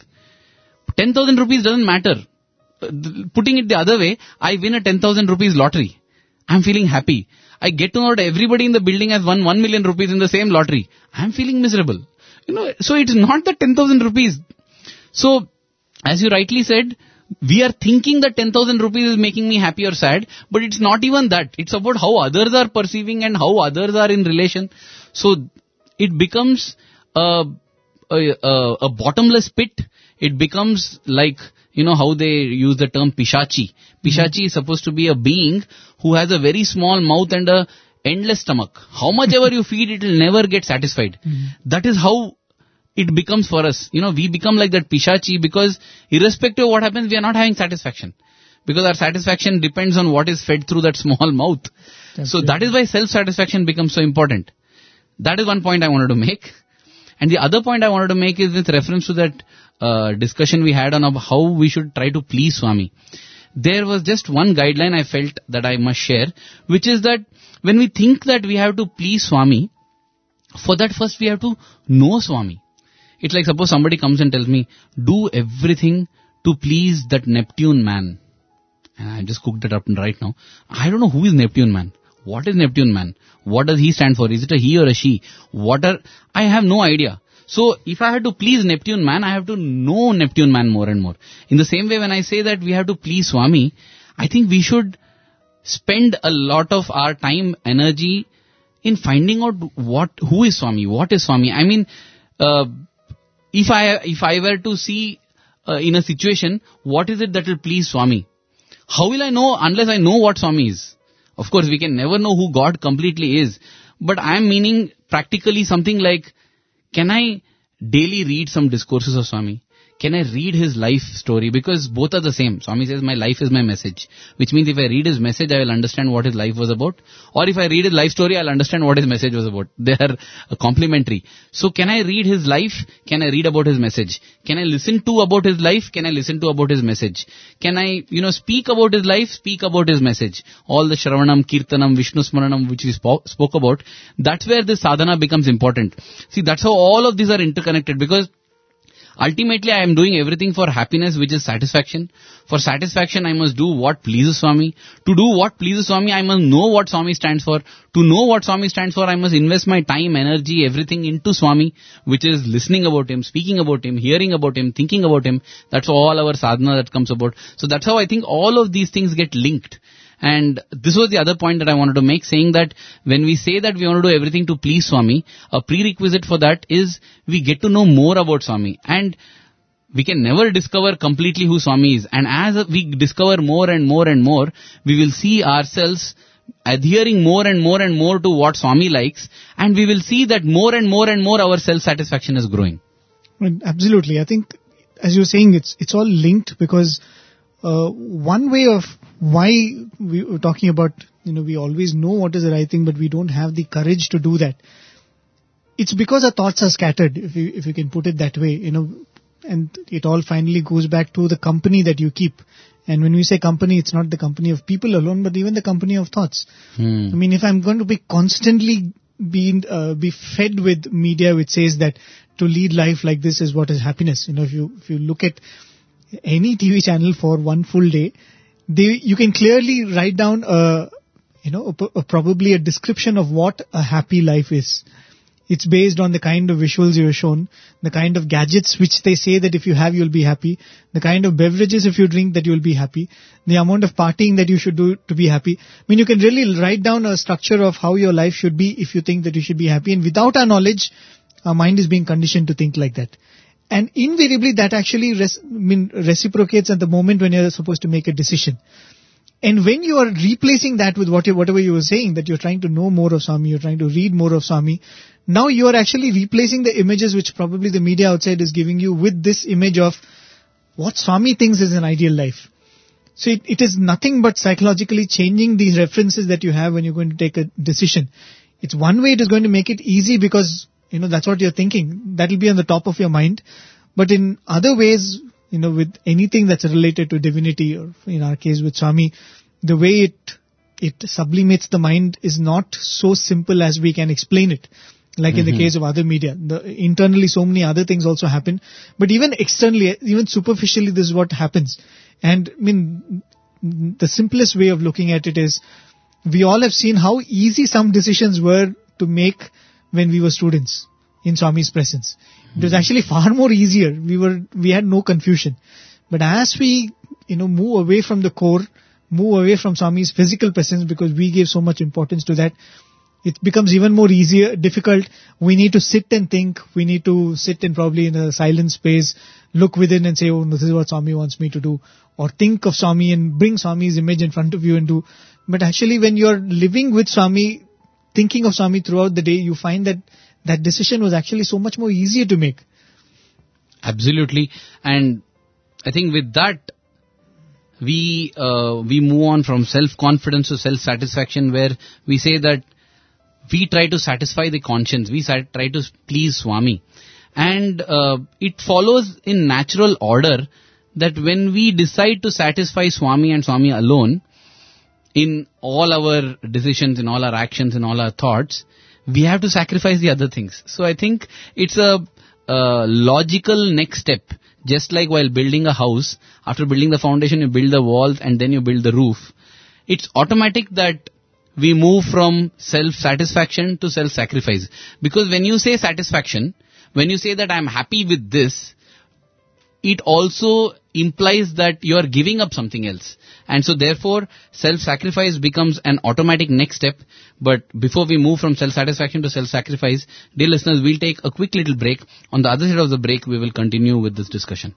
ten thousand rupees doesn't matter. Uh, th- Putting it the other way, I win a ten thousand rupees lottery. I'm feeling happy. I get to know that everybody in the building has won one million rupees in the same lottery. I'm feeling miserable. You know, so it's not the ten thousand rupees. So, as you rightly said, we are thinking that ten thousand rupees is making me happy or sad, but it's not even that. It's about how others are perceiving and how others are in relation. So, it becomes a, a, a, a bottomless pit. It becomes like, you know, how they use the term Pishachi. Pishachi is supposed to be a being who has a very small mouth and a endless stomach. How much ever you feed, it will never get satisfied. That is how it becomes for us. You know, we become like that Pishachi, because irrespective of what happens, we are not having satisfaction. Because our satisfaction depends on what is fed through that small mouth. That's So very that is why self-satisfaction becomes so important. That is one point I wanted to make. And the other point I wanted to make is with reference to that uh, discussion we had on ab- how we should try to please Swami. There was just one guideline I felt that I must share, which is that when we think that we have to please Swami, for that first we have to know Swami. It's like suppose somebody comes and tells me, do everything to please that Neptune man. And I just cooked it up right now. I don't know who is Neptune man. What is Neptune man? What does he stand for? Is it a he or a she? What are, I have no idea. So if I had to please Neptune man, I have to know Neptune man more and more. In the same way, when I say that we have to please Swami, I think we should spend a lot of our time, energy in finding out what, who is Swami, what is Swami. I mean, uh, if I, if I were to see uh, in a situation, what is it that will please Swami? How will I know unless I know what Swami is? Of course, we can never know who God completely is. But I am meaning practically something like, can I daily read some discourses of Swami? can I read his life story? Because both are the same. Swami says, my life is my message. Which means if I read his message, I will understand what his life was about. Or if I read his life story, I'll understand what his message was about. They are uh, complementary. So can I read his life? Can I read about his message? Can I listen to about his life? Can I listen to about his message? Can I, you know, speak about his life? Speak about his message. All the Shravanam, Kirtanam, Vishnu Smaranam, which we spoke, spoke about, that's where this sadhana becomes important. See, that's how all of these are interconnected, because ultimately, I am doing everything for happiness, which is satisfaction. For satisfaction, I must do what pleases Swami. To do what pleases Swami, I must know what Swami stands for. To know what Swami stands for, I must invest my time, energy, everything into Swami, which is listening about him, speaking about him, hearing about him, thinking about him. That's all our sadhana that comes about. So that's how I think all of these things get linked. And this was the other point that I wanted to make, saying that when we say that we want to do everything to please Swami, a prerequisite for that is we get to know more about Swami. And we can never discover completely who Swami is. And as we discover more and more and more, we will see ourselves adhering more and more and more to what Swami likes. And we will see that more and more and more our self-satisfaction is growing. Absolutely. I think, as you're saying, it's it's all linked, because uh, one way of why we were talking about, you know, we always know what is the right thing, but we don't have the courage to do that. It's because our thoughts are scattered, if you, if you can put it that way, you know, and it all finally goes back to the company that you keep. And when we say company, it's not the company of people alone, but even the company of thoughts. Hmm. I mean, if I'm going to be constantly being, uh, be fed with media which says that to lead life like this is what is happiness. You know, if you, if you look at any T V channel for one full day, They, you can clearly write down a, you know, a, a, probably a description of what a happy life is. It's based on the kind of visuals you are shown, the kind of gadgets which they say that if you have, you'll be happy, the kind of beverages if you drink that you'll be happy, the amount of partying that you should do to be happy. I mean, you can really write down a structure of how your life should be if you think that you should be happy. And without our knowledge, our mind is being conditioned to think like that. And invariably, that actually res- I mean, reciprocates at the moment when you're supposed to make a decision. And when you are replacing that with what you, whatever you were saying, that you're trying to know more of Swami, you're trying to read more of Swami, now you are actually replacing the images which probably the media outside is giving you with this image of what Swami thinks is an ideal life. So it, it is nothing but psychologically changing these references that you have when you're going to take a decision. It's one way it is going to make it easy because, you know, that's what you're thinking. That will be on the top of your mind. But in other ways, you know, with anything that's related to divinity, or in our case with Swami, the way it it sublimates the mind is not so simple as we can explain it. Like mm-hmm. in the case of other media, the, internally so many other things also happen. But even externally, even superficially, this is what happens. And I mean, the simplest way of looking at it is, we all have seen how easy some decisions were to make when we were students in Swami's presence. It was actually far more easier. We were, we had no confusion. But as we, you know, move away from the core, move away from Swami's physical presence, because we gave so much importance to that, it becomes even more easier, difficult. We need to sit and think. We need to sit and probably in a silent space, look within and say, oh, this is what Swami wants me to do. Or think of Swami and bring Swami's image in front of you and do. But actually when you're living with Swami, thinking of Swami throughout the day, you find that that decision was actually so much more easier to make. Absolutely. And I think with that, we uh, we move on from self-confidence to self-satisfaction, where we say that we try to satisfy the conscience. We try to please Swami. And uh, it follows in natural order that when we decide to satisfy Swami and Swami alone, in all our decisions, in all our actions, in all our thoughts, we have to sacrifice the other things. So I think it's a, a logical next step. Just like while building a house, after building the foundation, you build the walls and then you build the roof. It's automatic that we move from self-satisfaction to self-sacrifice. Because when you say satisfaction, when you say that I'm happy with this, it also implies that you are giving up something else. And so therefore, self-sacrifice becomes an automatic next step. But before we move from self-satisfaction to self-sacrifice, dear listeners, we'll take a quick little break. On the other side of the break, we will continue with this discussion.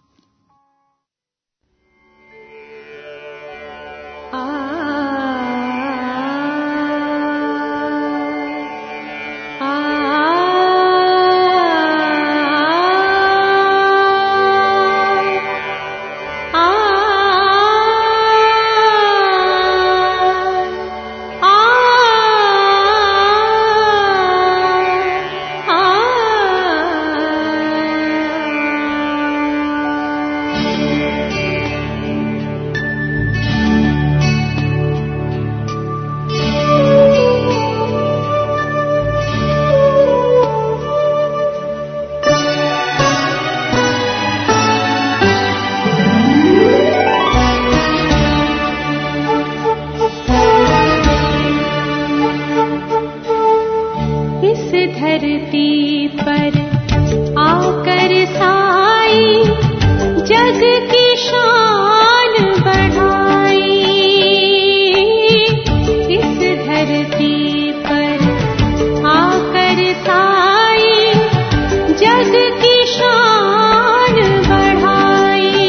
शान बढ़ाई,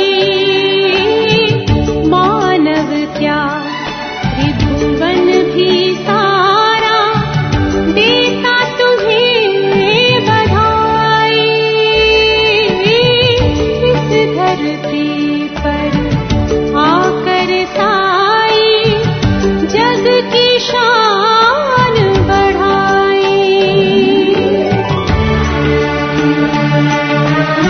मानव क्या त्रिभुवन भी सारा देता तुम्हें बधाई। इस धरती पर आकर साई जग की शान बढ़ाई।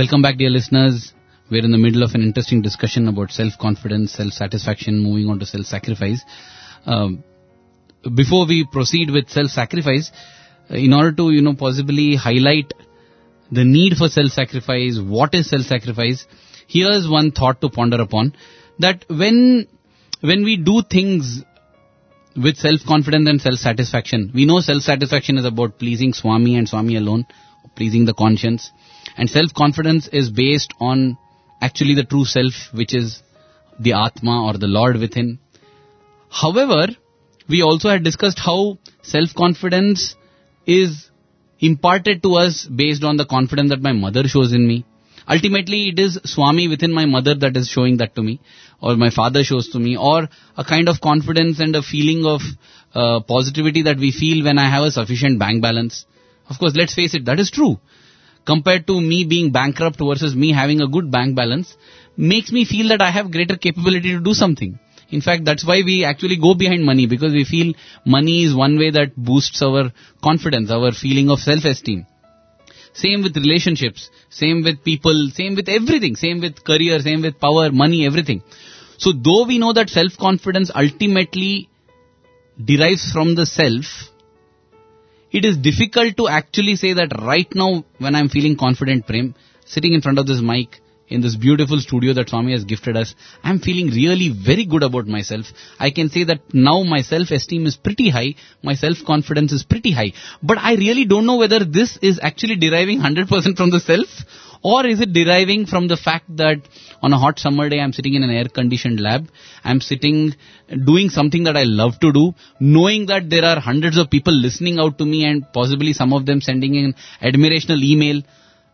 Welcome back, dear listeners. We're in the middle of an interesting discussion about self-confidence, self-satisfaction, moving on to self-sacrifice. Um, before we proceed with self-sacrifice, uh, in order to, you know, possibly highlight the need for self-sacrifice, what is self-sacrifice, here's one thought to ponder upon, that when, when we do things with self-confidence and self-satisfaction, we know self-satisfaction is about pleasing Swami and Swami alone, pleasing the conscience, and self-confidence is based on actually the true self, which is the Atma or the Lord within. However, we also had discussed how self-confidence is imparted to us based on the confidence that my mother shows in me. Ultimately, it is Swami within my mother that is showing that to me, or my father shows to me, or a kind of confidence and a feeling of uh, positivity that we feel when I have a sufficient bank balance. Of course, let's face it, that is true. Compared to me being bankrupt versus me having a good bank balance, makes me feel that I have greater capability to do something. In fact, that's why we actually go behind money, because we feel money is one way that boosts our confidence, our feeling of self-esteem. Same with relationships, same with people, same with everything, same with career, same with power, money, everything. So though we know that self-confidence ultimately derives from the self, it is difficult to actually say that right now when I'm feeling confident, Prem, sitting in front of this mic, in this beautiful studio that Swami has gifted us, I'm feeling really very good about myself. I can say that now my self-esteem is pretty high, my self-confidence is pretty high. But I really don't know whether this is actually deriving one hundred percent from the self, or is it deriving from the fact that on a hot summer day I'm sitting in an air-conditioned lab, I'm sitting doing something that I love to do, knowing that there are hundreds of people listening out to me and possibly some of them sending an admirational email,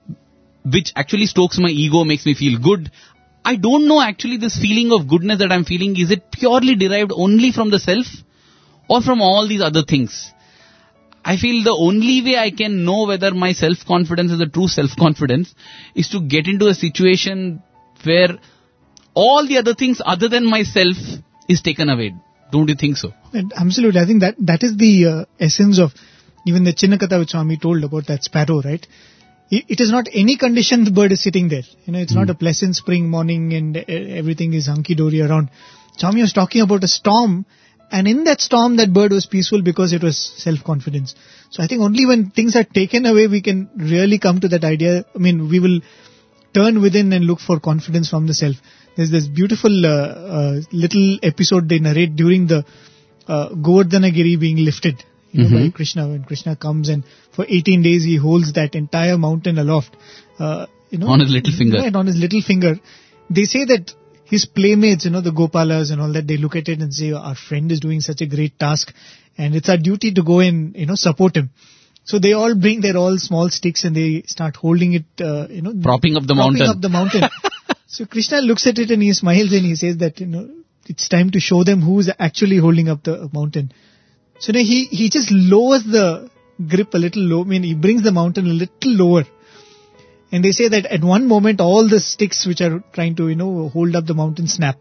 which actually stokes my ego, makes me feel good. I don't know actually this feeling of goodness that I'm feeling, is it purely derived only from the self or from all these other things? I feel the only way I can know whether my self-confidence is a true self-confidence is to get into a situation where all the other things other than myself is taken away. Don't you think so? And absolutely. I think that that is the uh, essence of even the Chinnakatha which Swami told about that sparrow, right? It is not any condition the bird is sitting there. You know, it's mm. not a pleasant spring morning and everything is hunky-dory around. Swami was talking about a storm, and in that storm that bird was peaceful because it was self-confidence. So I think only when things are taken away we can really come to that idea. I mean, we will turn within and look for confidence from the self. There's this beautiful uh, uh, little episode they narrate during the uh, Govardhanagiri being lifted. You know, mm-hmm. by Krishna, when Krishna comes and for eighteen days he holds that entire mountain aloft, uh, you know, on his little finger. Right, on his little finger. They say that his playmates, you know, the Gopalas and all that, they look at it and say, our friend is doing such a great task and it's our duty to go and, you know, support him. So they all bring their all small sticks and they start holding it, uh, you know, propping up the propping mountain. up the mountain. So Krishna looks at it and he smiles and he says that, you know, it's time to show them who is actually holding up the mountain. So now he, he just lowers the grip a little low. I mean, he brings the mountain a little lower. And they say that at one moment, all the sticks which are trying to, you know, hold up the mountain snap.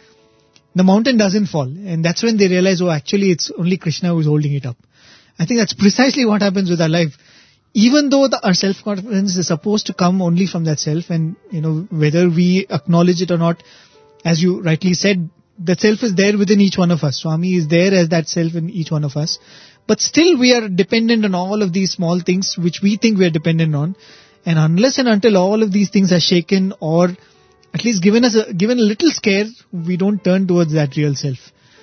The mountain doesn't fall. And that's when they realize, oh, actually, it's only Krishna who's holding it up. I think that's precisely what happens with our life. Even though the, our self-confidence is supposed to come only from that self, and, you know, whether we acknowledge it or not, as you rightly said, that self is there within each one of us. Swami is there as that self in each one of us. But still we are dependent on all of these small things which we think we are dependent on. And unless and until all of these things are shaken or at least given us a, given a little scare, we don't turn towards that real self.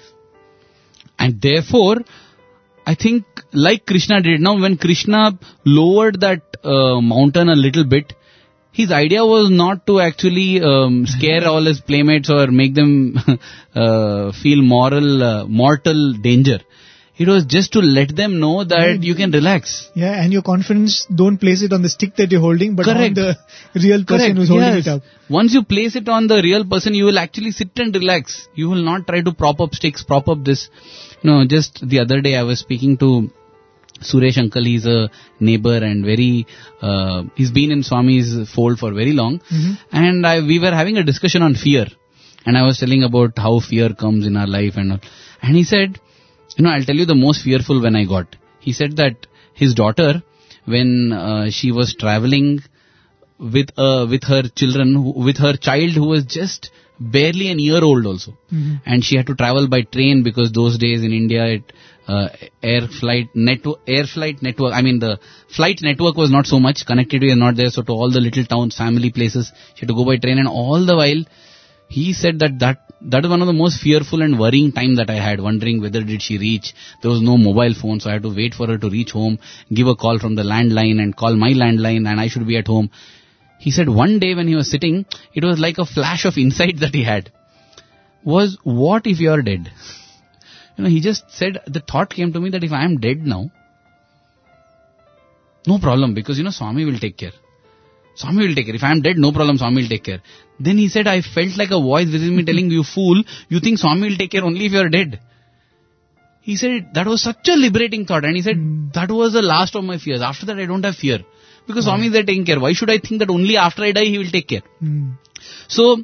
And therefore, I think like Krishna did, now when Krishna lowered that uh, mountain a little bit, his idea was not to actually um, scare all his playmates or make them uh, feel moral, uh, mortal danger. It was just to let them know that right. you can relax. Yeah, and your confidence, don't place it on the stick that you're holding, but Correct. on the real person Correct. who's holding yes. it up. Once you place it on the real person, you will actually sit and relax. You will not try to prop up sticks, prop up this. No, just the other day I was speaking to Suresh uncle. He's a neighbor and very, uh, he's been in Swami's fold for very long. Mm-hmm. And I, we were having a discussion on fear. And I was telling about how fear comes in our life and all. And he said, you know, I'll tell you the most fearful when I got. He said that his daughter, when uh, she was traveling with uh, with her children, who, with her child who was just barely an year old also. Mm-hmm. And she had to travel by train because those days in India, it, uh, air flight network, air flight network, I mean the flight network was not so much, connectivity was not there, so to all the little towns, family places, she had to go by train, and all the while, he said that that, that is one of the most fearful and worrying time that I had, wondering whether did she reach. There was no mobile phone, so I had to wait for her to reach home, give a call from the landline and call my landline, and I should be at home. He said one day when he was sitting, it was like a flash of insight that he had. Was, what if you are dead? You know, he just said, the thought came to me that if I am dead now, no problem, because, you know, Swami will take care. Swami will take care. If I am dead, no problem, Swami will take care. Then he said, I felt like a voice within me telling me, you fool, you think Swami will take care only if you are dead. He said, that was such a liberating thought. And he said, mm. that was the last of my fears. After that, I don't have fear. Because wow. Swami is there taking care. Why should I think that only after I die, he will take care? Mm. So,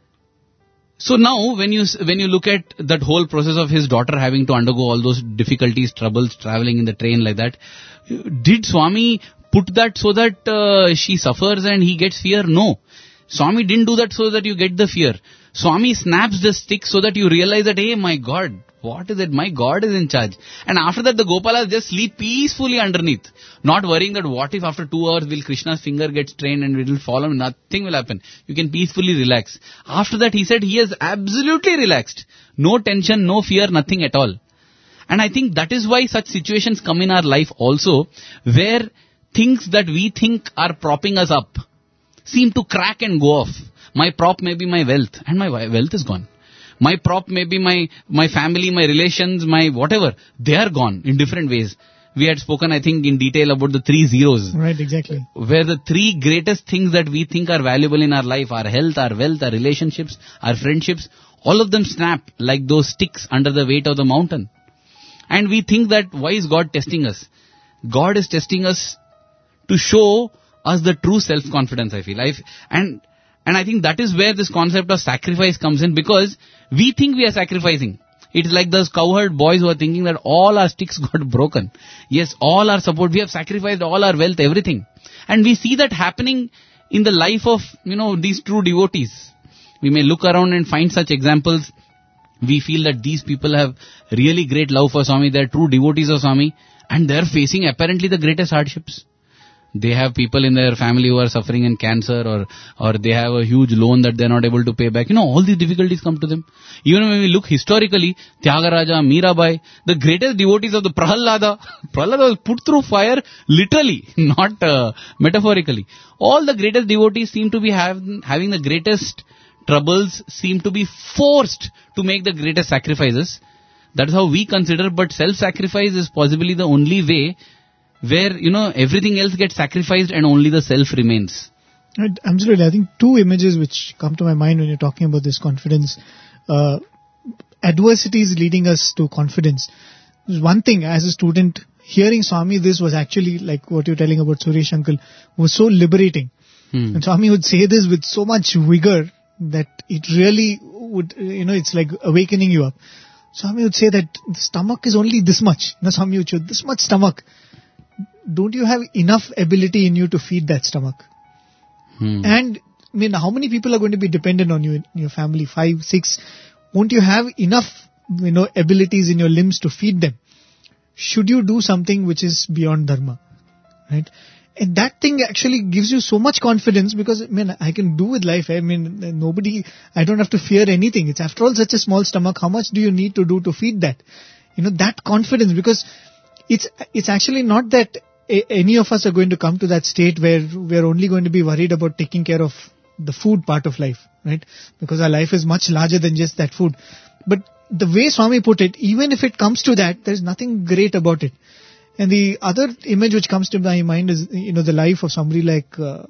so now when you, when you look at that whole process of his daughter having to undergo all those difficulties, troubles, traveling in the train like that, did Swami put that so that uh, she suffers and he gets fear? No. Swami didn't do that so that you get the fear. Swami snaps the stick so that you realize that, hey, my God, what is it? My God is in charge. And after that, the Gopalas just sleep peacefully underneath, not worrying that what if after two hours will Krishna's finger get strained and it will fall on, nothing will happen. You can peacefully relax. After that, he said he is absolutely relaxed. No tension, no fear, nothing at all. And I think that is why such situations come in our life also, where things that we think are propping us up seem to crack and go off. My prop may be my wealth, and my wealth is gone. My prop may be my, my family, my relations, my whatever. They are gone in different ways. We had spoken, I think, in detail about the three zeros. Right, exactly. Where the three greatest things that we think are valuable in our life, our health, our wealth, our relationships, our friendships, all of them snap like those sticks under the weight of the mountain. And we think that, why is God testing us? God is testing us to show us the true self-confidence, I feel. I've, and, and I think that is where this concept of sacrifice comes in, because we think we are sacrificing. It's like those cowherd boys who are thinking that all our sticks got broken. Yes, all our support, we have sacrificed all our wealth, everything. And we see that happening in the life of, you know, these true devotees. We may look around and find such examples. We feel that these people have really great love for Swami. They are true devotees of Swami. And they are facing apparently the greatest hardships. They have people in their family who are suffering in cancer, or, or they have a huge loan that they are not able to pay back. You know, all these difficulties come to them. Even when we look historically, Tyagaraja, Mirabai, the greatest devotees of the Prahalada, Prahalada was put through fire literally, not uh, metaphorically. All the greatest devotees seem to be have, having the greatest troubles, seem to be forced to make the greatest sacrifices. That is how we consider, but self-sacrifice is possibly the only way where, you know, everything else gets sacrificed and only the self remains. Right, absolutely. I think two images which come to my mind when you're talking about this confidence. Uh, adversities leading us to confidence. One thing, as a student, hearing Swami this was actually, like what you're telling about Suresh Uncle, was so liberating. Hmm. And Swami would say this with so much vigor that it really would, you know, it's like awakening you up. Swami would say that the stomach is only this much. No, Swami would say, this much stomach. Don't you have enough ability in you to feed that stomach? Hmm. And, I mean, how many people are going to be dependent on you in your family? Five, six. Won't you have enough, you know, abilities in your limbs to feed them? Should you do something which is beyond dharma? Right? And that thing actually gives you so much confidence, because, I mean, I can do with life. I mean, nobody, I don't have to fear anything. It's after all such a small stomach. How much do you need to do to feed that? You know, that confidence, because it's, it's actually not that any of us are going to come to that state where we're only going to be worried about taking care of the food part of life, right? Because our life is much larger than just that food. But the way Swami put it, even if it comes to that, there's nothing great about it. And the other image which comes to my mind is, you know, the life of somebody like uh,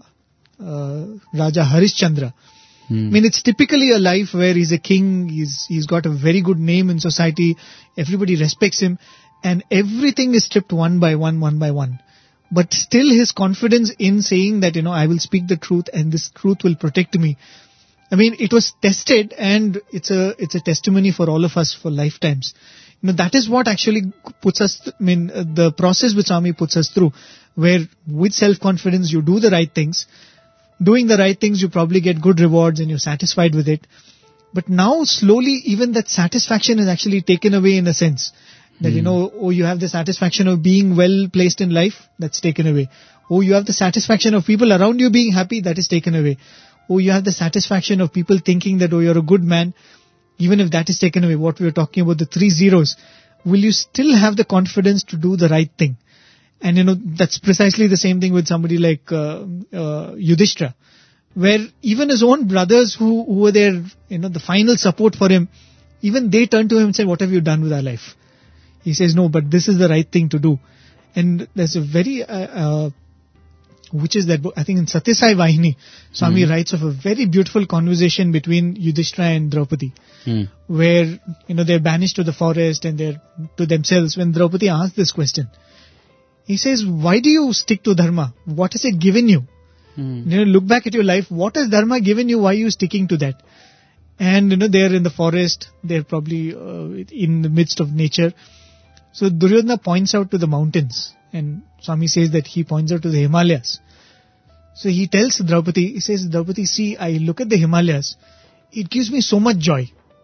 uh, Raja Harishchandra. Hmm. I mean, it's typically a life where he's a king, he's he's got a very good name in society, everybody respects him, and everything is stripped one by one, one by one. But still his confidence in saying that, you know, I will speak the truth and this truth will protect me. I mean, it was tested, and it's a it's a testimony for all of us for lifetimes. You know, that is what actually puts us, th- I mean, uh, the process which Swami puts us through, where with self-confidence you do the right things, doing the right things, you probably get good rewards and you're satisfied with it. But now slowly even that satisfaction is actually taken away in a sense. That, you know, oh, you have the satisfaction of being well placed in life, that's taken away. Oh, you have the satisfaction of people around you being happy, that is taken away. Oh, you have the satisfaction of people thinking that, oh, you're a good man, even if that is taken away. What we were talking about, the three zeros. Will you still have the confidence to do the right thing? And, you know, that's precisely the same thing with somebody like uh, uh, Yudhishthira, where even his own brothers who, who were there, you know, the final support for him, even they turned to him and said, what have you done with our life? He says, no, but this is the right thing to do. And there's a very, uh, uh, which is that, I think in Satyasai Vahini, Swami mm. writes of a very beautiful conversation between Yudhishthira and Draupadi, mm. where, you know, they're banished to the forest and they're to themselves. When Draupadi asks this question, he says, why do you stick to dharma? What has it given you? Mm. You know, look back at your life. What has dharma given you? Why are you sticking to that? And, you know, they're in the forest. They're probably uh, in the midst of nature. So Duryodhana points out to the mountains, and Swami says that he points out to the Himalayas. So he tells Draupadi, he says, Draupadi, see, I look at the Himalayas, it gives me so much joy.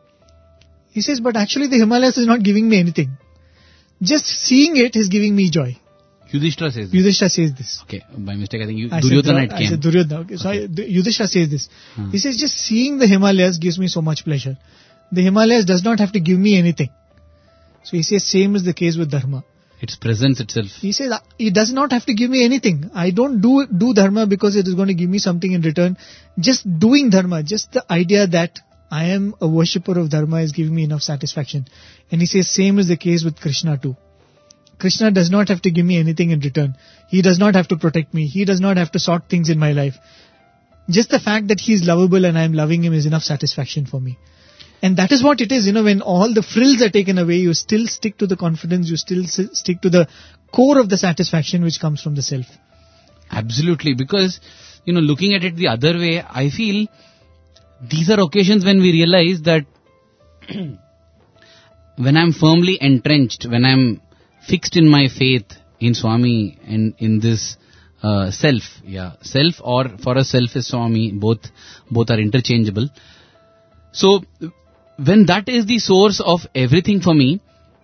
He says, but actually the Himalayas is not giving me anything. Just seeing it is giving me joy. Yudhishthira says this. Yudhishthira says this. Okay, by mistake I think you, I Duryodhana said, it came. I said Duryodhana. Okay, so okay. I, Yudhishthira says this. Hmm. He says, just seeing the Himalayas gives me so much pleasure. The Himalayas does not have to give me anything. So he says, same is the case with dharma. Its presence itself. He says, it does not have to give me anything. I don't do do dharma because it is going to give me something in return. Just doing dharma, just the idea that I am a worshipper of dharma is giving me enough satisfaction. And he says, same is the case with Krishna too. Krishna does not have to give me anything in return. He does not have to protect me. He does not have to sort things in my life. Just the fact that he is lovable and I am loving him is enough satisfaction for me. And that is what it is, you know, when all the frills are taken away, you still stick to the confidence, you still s- stick to the core of the satisfaction which comes from the self. Absolutely, because, you know, looking at it the other way, I feel these are occasions when we realize that when I'm firmly entrenched, when I'm fixed in my faith in Swami and in this uh, self, yeah, self or for a self is Swami, both, both are interchangeable. So, when that is the source of everything for me,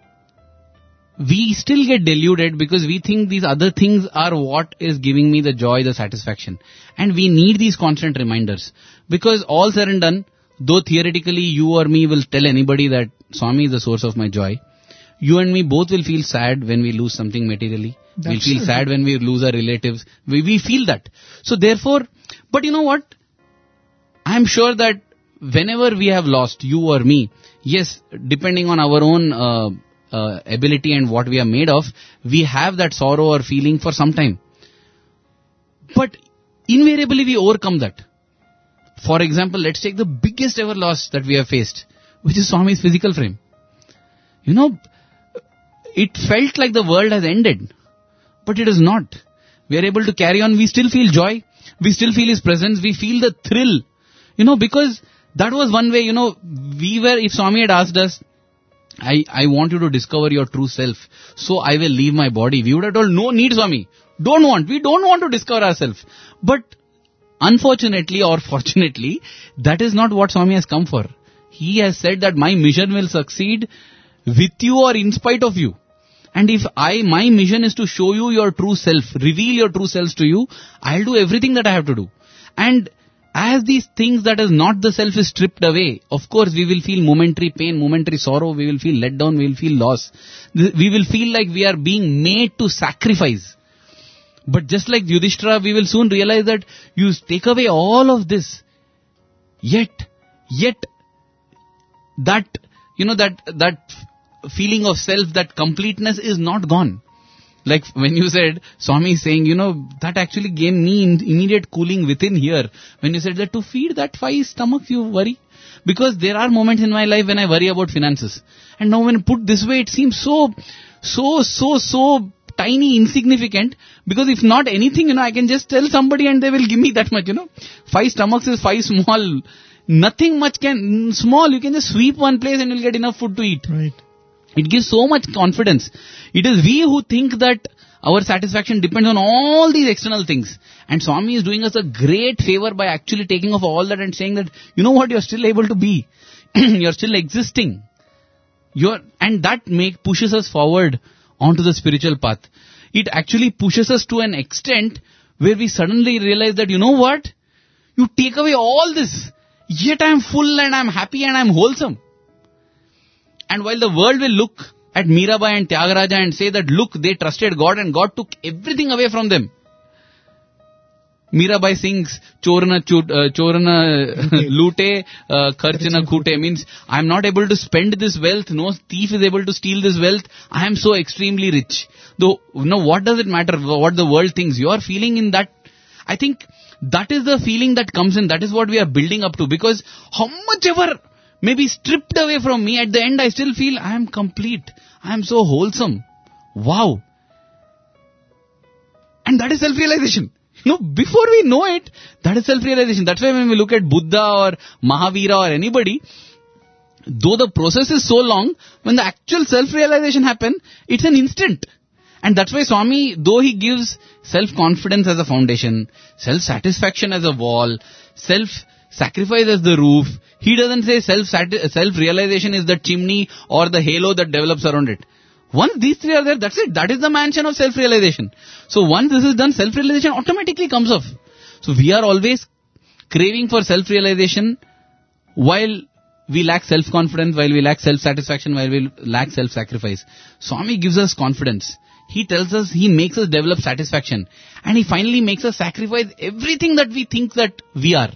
we still get deluded because we think these other things are what is giving me the joy, the satisfaction. And we need these constant reminders. Because all said and done, though theoretically you or me will tell anybody that Swami is the source of my joy, you and me both will feel sad when we lose something materially. That's we'll feel true. Sad when we lose our relatives. We, we feel that. So therefore, but you know what? I'm sure that whenever we have lost, you or me, yes, depending on our own uh, uh, ability and what we are made of, we have that sorrow or feeling for some time. But invariably we overcome that. For example, let's take the biggest ever loss that we have faced, which is Swami's physical frame. You know, it felt like the world has ended, but it is not. We are able to carry on. We still feel joy. We still feel his presence. We feel the thrill. You know, because that was one way, you know, we were, if Swami had asked us, I, I want you to discover your true self, so I will leave my body. We would have told, no need Swami, don't want, we don't want to discover ourselves. But unfortunately or fortunately, that is not what Swami has come for. He has said that my mission will succeed with you or in spite of you. And if I, my mission is to show you your true self, reveal your true selves to you, I'll do everything that I have to do. And as these things that is not the self is stripped away, of course we will feel momentary pain, momentary sorrow, we will feel let down, we will feel loss. We will feel like we are being made to sacrifice. But just like Yudhishthira, we will soon realize that you take away all of this. Yet, yet, that, you know, that, that feeling of self, that completeness is not gone. Like when you said, Swami is saying, you know, that actually gave me immediate cooling within here. When you said that to feed that five stomachs you worry. Because there are moments in my life when I worry about finances. And now when put this way, it seems so, so, so, so tiny, insignificant. Because if not anything, you know, I can just tell somebody and they will give me that much, you know. Five stomachs is five small. Nothing much can, small, you can just sweep one place and you'll get enough food to eat. Right. It gives so much confidence. It is we who think that Our satisfaction depends on all these external things. And Swami is doing us a great favor by actually taking off all that and saying that, you know what, you're still able to be. You're still existing. You're, and that make, pushes us forward onto the spiritual path. It actually pushes us to an extent where we suddenly realize that, you know what? You take away all this, yet I am full and I am happy and I am wholesome. And while the world will look at Mirabai and Tyagaraja and say that, look, they trusted God and God took everything away from them. Mirabai sings, Chorana chut, uh, chorana loote, uh, kharchana khoote, means I am not able to spend this wealth, no thief is able to steal this wealth, I am so extremely rich. Though, no, what does it matter what the world thinks? You are feeling in that, I think that is the feeling that comes in, that is what we are building up to, because how much ever may be stripped away from me, at the end I still feel I am complete, I am so wholesome. Wow. And that is self-realization. No, before we know it, that is self-realization. That's why when we look at Buddha or Mahavira or anybody, though the process is so long, when the actual self-realization happens, it's an instant. And that's why Swami, though he gives self-confidence as a foundation, self-satisfaction as a wall, self-sacrifice as the roof, he doesn't say self-realization is the chimney or the halo that develops around it. Once these three are there, that's it. That is the mansion of self-realization. So once this is done, self-realization automatically comes off. So we are always craving for self-realization while we lack self-confidence, while we lack self-satisfaction, while we lack self-sacrifice. Swami gives us confidence. He tells us, he makes us develop satisfaction. And he finally makes us sacrifice everything that we think that we are.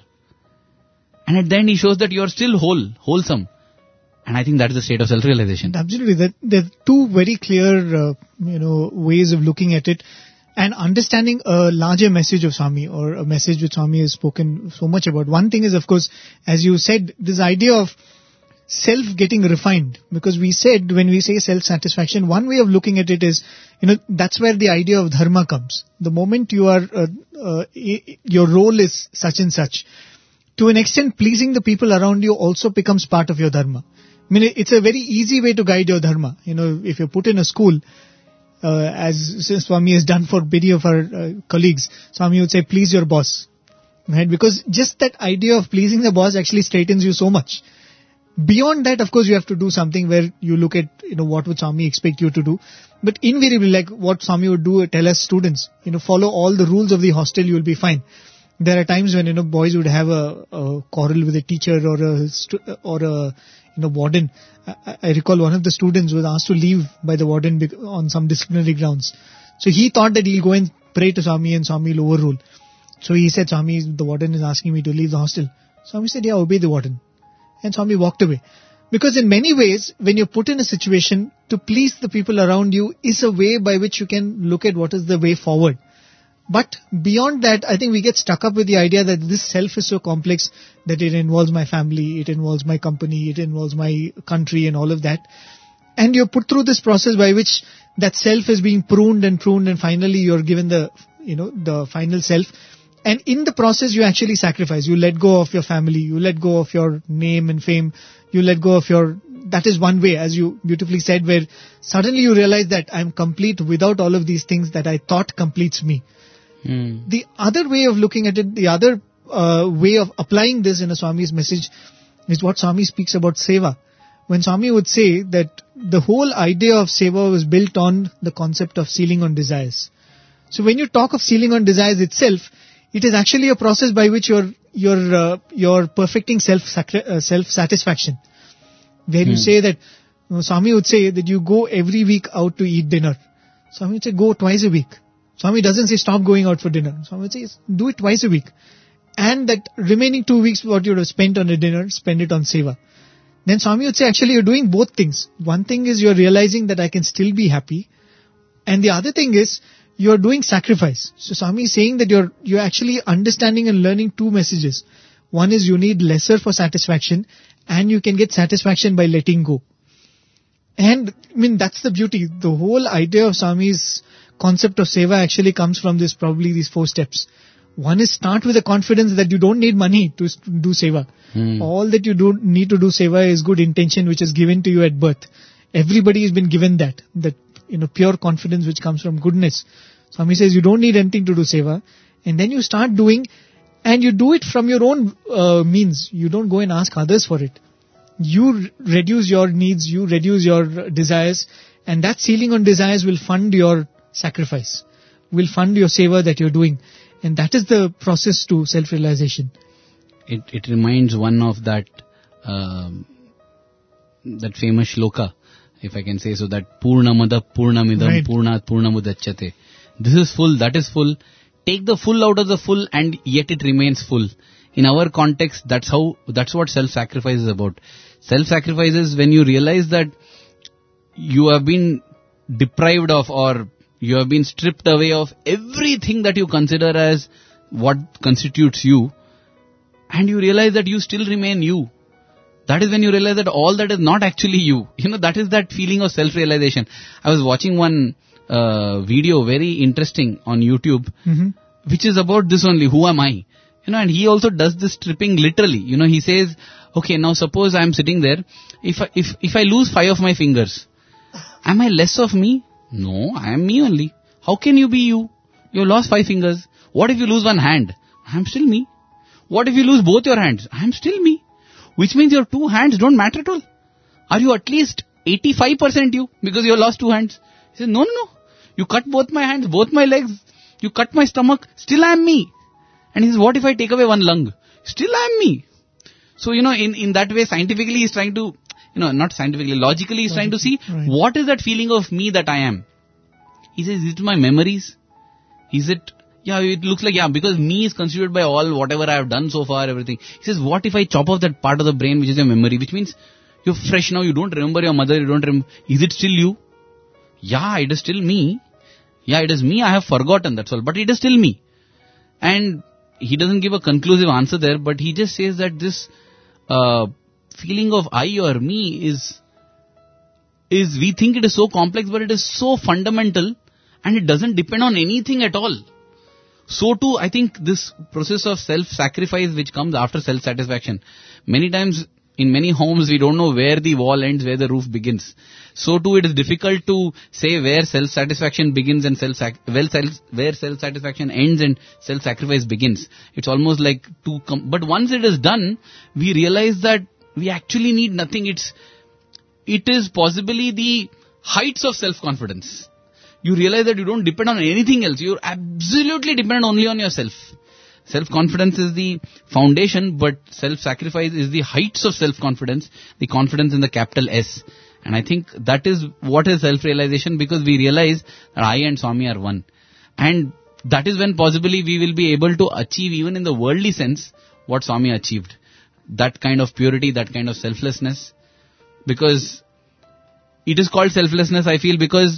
And at the end he shows that you are still whole, wholesome. And I think that is the state of self-realization. Absolutely. That, there are two very clear, uh, you know, ways of looking at it and understanding a larger message of Swami, or a message which Swami has spoken so much about. One thing is, of course, as you said, this idea of self getting refined. Because we said, when we say self-satisfaction, one way of looking at it is, you know, that's where the idea of dharma comes. The moment you are, uh, uh, your role is such and such, to an extent, pleasing the people around you also becomes part of your dharma. I mean, it's a very easy way to guide your dharma. You know, if you're put in a school, uh, as Swami has done for many of our uh, colleagues, Swami would say, please your boss. Right? Because just that idea of pleasing the boss actually straightens you so much. Beyond that, of course, you have to do something where you look at, you know, what would Swami expect you to do. But invariably, like what Swami would do, tell us students, you know, follow all the rules of the hostel, you will be fine. There are times when, you know, boys would have a, a quarrel with a teacher or a, or a, you know, warden. I, I recall one of the students was asked to leave by the warden on some disciplinary grounds. So he thought that he'll go and pray to Swami and Swami will overrule. So he said, Swami, the warden is asking me to leave the hostel. Swami said, yeah, obey the warden. And Swami walked away. Because in many ways, when you're put in a situation, to please the people around you is a way by which you can look at what is the way forward. But beyond that, I think we get stuck up with the idea that this self is so complex that it involves my family, it involves my company, it involves my country and all of that. And you're put through this process by which that self is being pruned and pruned and finally you're given the, you know, the final self. And in the process, you actually sacrifice. You let go of your family, you let go of your name and fame, you let go of your... That is one way, as you beautifully said, where suddenly you realize that I'm complete without all of these things that I thought completes me. Hmm. The other way of looking at it, the other uh, way of applying this in a Swami's message is what Swami speaks about seva. When Swami would say that the whole idea of seva was built on the concept of sealing on desires. So when you talk of sealing on desires itself, it is actually a process by which you're you're uh, you're perfecting self uh, self satisfaction. Where hmm. you say that, you know, Swami would say that you go every week out to eat dinner. Swami would say go twice a week. Swami doesn't say stop going out for dinner. Swami says do it twice a week. And that remaining two weeks what you would have spent on a dinner, spend it on seva. Then Swami would say actually you're doing both things. One thing is you're realizing that I can still be happy. And the other thing is you're doing sacrifice. So Swami is saying that you're you're actually understanding and learning two messages. One is you need lesser for satisfaction and you can get satisfaction by letting go. And I mean that's the beauty. The whole idea of Swami's concept of seva actually comes from this, probably these four steps. One is start with the confidence that you don't need money to do seva. Hmm. All that you do need to do seva is good intention which is given to you at birth. Everybody has been given that. That you know, pure confidence which comes from goodness. Swami says you don't need anything to do seva, and then you start doing, and you do it from your own uh, means. You don't go and ask others for it. You r- reduce your needs, you reduce your desires, and that ceiling on desires will fund your sacrifice, will fund your seva that you're doing. And that is the process to self-realization. It it reminds one of that um, that famous shloka, if I can say so, that Purnamada Purnamidam Right. Purnat Purnamudachyate. This is full, that is full. Take the full out of the full, and yet it remains full. In our context, that's how, that's what self-sacrifice is about. Self-sacrifice is when you realize that you have been deprived of, or you have been stripped away of everything that you consider as what constitutes you, and you realize that you still remain you. That is when you realize that all that is not actually you. You know, that is that feeling of self-realization. I was watching one uh, video, very interesting, on YouTube, Mm-hmm. which is about this only, who am I? You know, and he also does this stripping literally. You know, he says, okay, now suppose I am sitting there, if I, if, if I lose five of my fingers, am I less of me? No, I am me only. How can you be you? You lost five fingers. What if you lose one hand? I am still me. What if you lose both your hands? I am still me. Which means your two hands don't matter at all. Are you at least eighty-five percent you because you lost two hands? He says, no, no, no. You cut both my hands, both my legs. You cut my stomach. Still I am me. And he says, what if I take away one lung? Still I am me. So, you know, in, in that way, scientifically he's trying to, you know, not scientifically, logically he's trying to see Right. what is that feeling of me that I am. He says, is it my memories? Is it, yeah, it looks like, yeah, because me is constituted by all, whatever I have done so far, everything. He says, what if I chop off that part of the brain which is your memory, which means you're fresh now, you don't remember your mother, you don't remember. Is it still you? Yeah, it is still me. Yeah, it is me, I have forgotten, that's all. But it is still me. And he doesn't give a conclusive answer there, but he just says that this uh, feeling of I or me is, is, we think it is so complex, but it is so fundamental, and it doesn't depend on anything at all. So too, I think this process of self-sacrifice which comes after self-satisfaction. Many times, in many homes, we don't know where the wall ends, where the roof begins. So too, it is difficult to say where self-satisfaction begins and self well, self where self-satisfaction ends and self-sacrifice begins. It's almost like two. Com- but once it is done, we realize that we actually need nothing. It's it is possibly the heights of self-confidence. You realize that you don't depend on anything else. You're absolutely dependent only on yourself. Self-confidence is the foundation, but self-sacrifice is the heights of self-confidence, the confidence in the capital S. And I think that is what is self-realization, because we realize that I and Swami are one. And that is when possibly we will be able to achieve, even in the worldly sense, what Swami achieved. That kind of purity, that kind of selflessness. Because it is called selflessness, I feel, because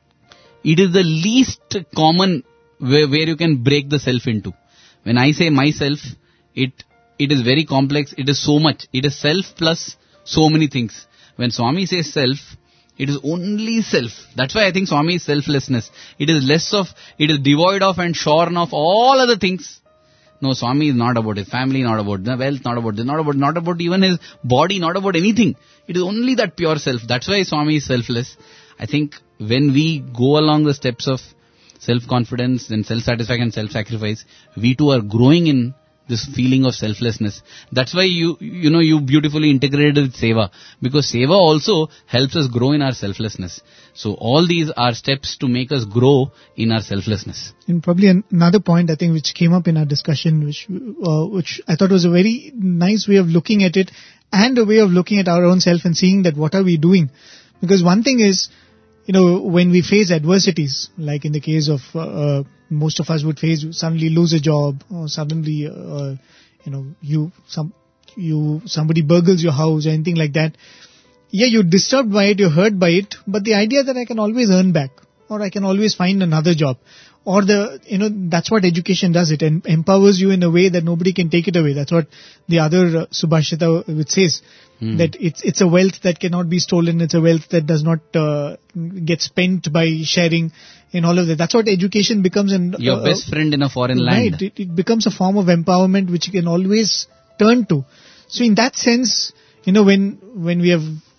it is the least common where, where you can break the self into. When I say myself, it it is very complex. It is so much. It is self plus so many things. When Swami says self, it is only self. That's why I think Swami is selflessness. It is less of, it is devoid of and shorn of all other things. No, Swami is not about his family, not about the wealth, not about this, not about, not about even his body, not about anything. It is only that pure self. That's why Swami is selfless. I think when we go along the steps of self-confidence and self-satisfaction and self-sacrifice, we too are growing in this feeling of selflessness. That's why you, you know, you beautifully integrated with Seva. Because Seva also helps us grow in our selflessness. So all these are steps to make us grow in our selflessness. And probably an- another point I think which came up in our discussion, which uh, which I thought was a very nice way of looking at it, and a way of looking at our own self and seeing that what are we doing. Because one thing is, you know, when we face adversities, like in the case of uh, uh, most of us would face, suddenly lose a job, or suddenly, uh, you know, you some you somebody burgles your house or anything like that. Yeah, you're disturbed by it, you're hurt by it, but the idea that I can always earn back, or I can always find another job, or the, you know, that's what education does. It em- empowers you in a way that nobody can take it away. That's what the other uh, Subhashita which says. Hmm. That it's it's a wealth that cannot be stolen. It's a wealth that does not uh, get spent by sharing and all of that. That's what education becomes. An, Your uh, best friend in a foreign land. Right. It, it becomes a form of empowerment which you can always turn to. So in that sense, you know, when when we have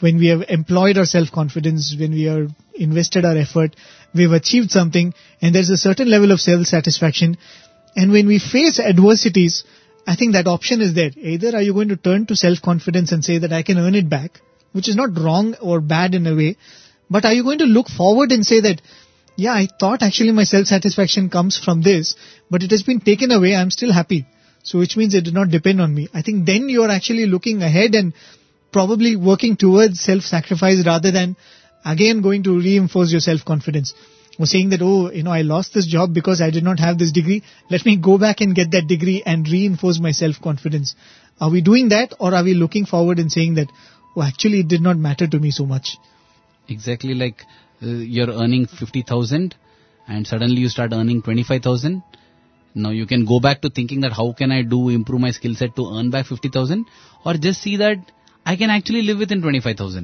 when we have employed our self-confidence, when we are invested our effort, we've achieved something, and there's a certain level of self-satisfaction. And when we face adversities, I think that option is there. Either are you going to turn to self-confidence and say that I can earn it back, which is not wrong or bad in a way, but are you going to look forward and say that, yeah, I thought actually my self-satisfaction comes from this, but it has been taken away, I'm still happy. So which means it did not depend on me. I think then you're actually looking ahead and probably working towards self-sacrifice rather than again going to reinforce your self-confidence. Or saying that, oh, you know, I lost this job because I did not have this degree. Let me go back and get that degree and reinforce my self-confidence. Are we doing that, or are we looking forward and saying that, oh, actually it did not matter to me so much? Exactly, like uh, you're earning fifty thousand and suddenly you start earning twenty-five thousand. Now you can go back to thinking that how can I do improve my skill set to earn back fifty thousand, or just see that I can actually live within twenty-five thousand.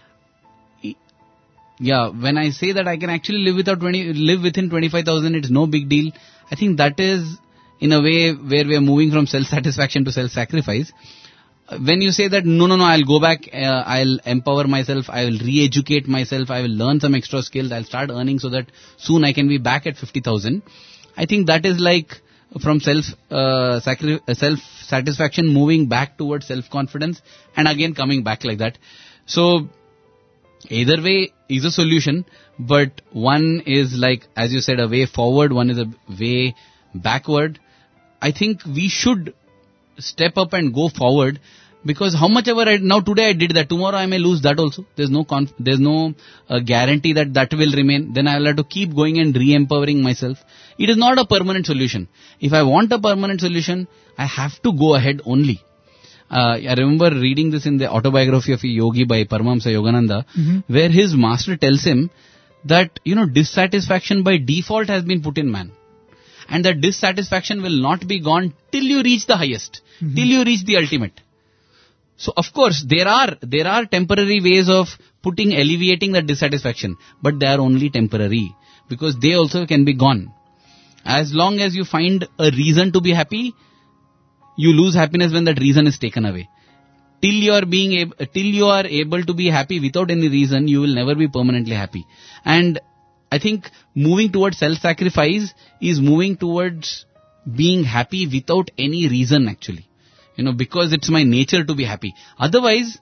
Yeah, when I say that I can actually live without twenty, live within twenty-five thousand, it's no big deal. I think that is in a way where we are moving from self-satisfaction to self-sacrifice. When you say that, no, no, no, I'll go back, uh, I'll empower myself, I will re-educate myself, I will learn some extra skills, I'll start earning so that soon I can be back at fifty thousand. I think that is like from self, uh, sacri- uh, self-satisfaction moving back towards self-confidence and again coming back like that. So, either way is a solution, but one is like, as you said, a way forward, one is a way backward. I think we should step up and go forward, because how much ever I, now today I did that, tomorrow I may lose that also. There's no conf, there's no uh, guarantee that that will remain. Then I will have to keep going and re-empowering myself. It is not a permanent solution. If I want a permanent solution, I have to go ahead only. Uh, I remember reading this in the autobiography of a yogi by Paramahamsa Yogananda, mm-hmm. where his master tells him that, you know, dissatisfaction by default has been put in man. And that dissatisfaction will not be gone till you reach the highest, mm-hmm. till you reach the ultimate. So, of course, there are, there are temporary ways of putting, alleviating that dissatisfaction, but they are only temporary, because they also can be gone. As long as you find a reason to be happy, you lose happiness when that reason is taken away. Till you are being able, till you are able to be happy without any reason, you will never be permanently happy. And I think moving towards self-sacrifice is moving towards being happy without any reason actually. You know, because it's my nature to be happy. Otherwise,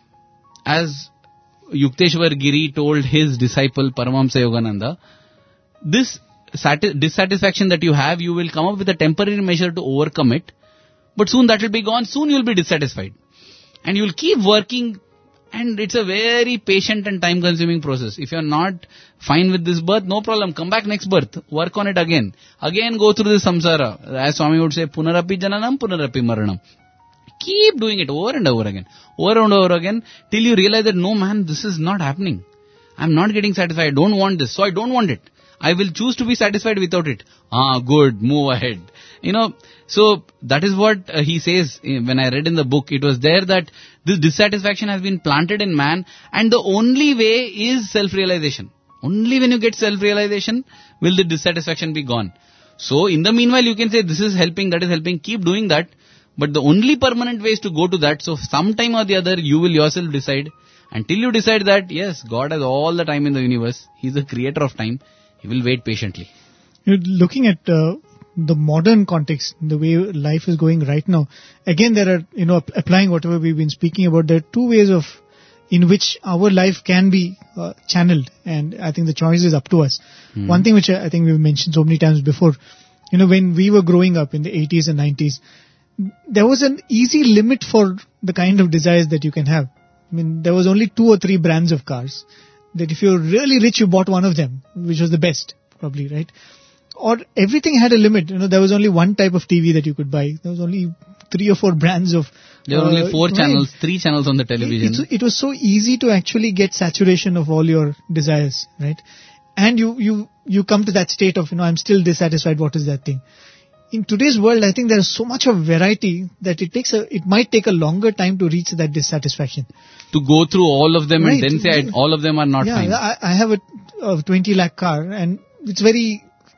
as Yukteswar Giri told his disciple Paramahamsa Yogananda, this sati- dissatisfaction that you have, you will come up with a temporary measure to overcome it. But soon that will be gone, soon you will be dissatisfied. And you will keep working, and it's a very patient and time consuming process. If you are not fine with this birth, no problem, come back next birth, work on it again. Again go through this samsara. As Swami would say, punarapi jananam, punarapi maranam. Keep doing it over and over again, over and over again, till you realize that no man, this is not happening. I'm not getting satisfied, I don't want this, so I don't want it. I will choose to be satisfied without it. Ah, good, move ahead. You know, so that is what uh, he says. When I read in the book, it was there that this dissatisfaction has been planted in man, and the only way is self-realization. Only when you get self-realization will the dissatisfaction be gone. So in the meanwhile, you can say this is helping, that is helping, keep doing that. But the only permanent way is to go to that. So sometime or the other, you will yourself decide. Until you decide that, yes, God has all the time in the universe. He is the creator of time. He will wait patiently. You're looking at uh, the modern context, the way life is going right now. Again, there are, you know, applying whatever we've been speaking about, there are two ways of in which our life can be uh, channeled. And I think the choice is up to us. Hmm. One thing which I think we've mentioned so many times before, you know, when we were growing up in the eighties and nineties, there was an easy limit for the kind of desires that you can have. I mean, there was only two or three brands of cars. That if you're really rich, you bought one of them, which was the best, probably, right? Or everything had a limit. You know, there was only one type of T V that you could buy. There was only three or four brands of... There were uh, only four right. channels, three channels on the television. It, it, it was so easy to actually get saturation of all your desires, right? And you, you, you come to that state of, you know, I'm still dissatisfied, what is that thing? In today's world, I think there is so much of variety that it takes a, it might take a longer time to reach that dissatisfaction. To go through all of them right. and then say I, all of them are not yeah, fine. I, I have a, a twenty lakh car and it's very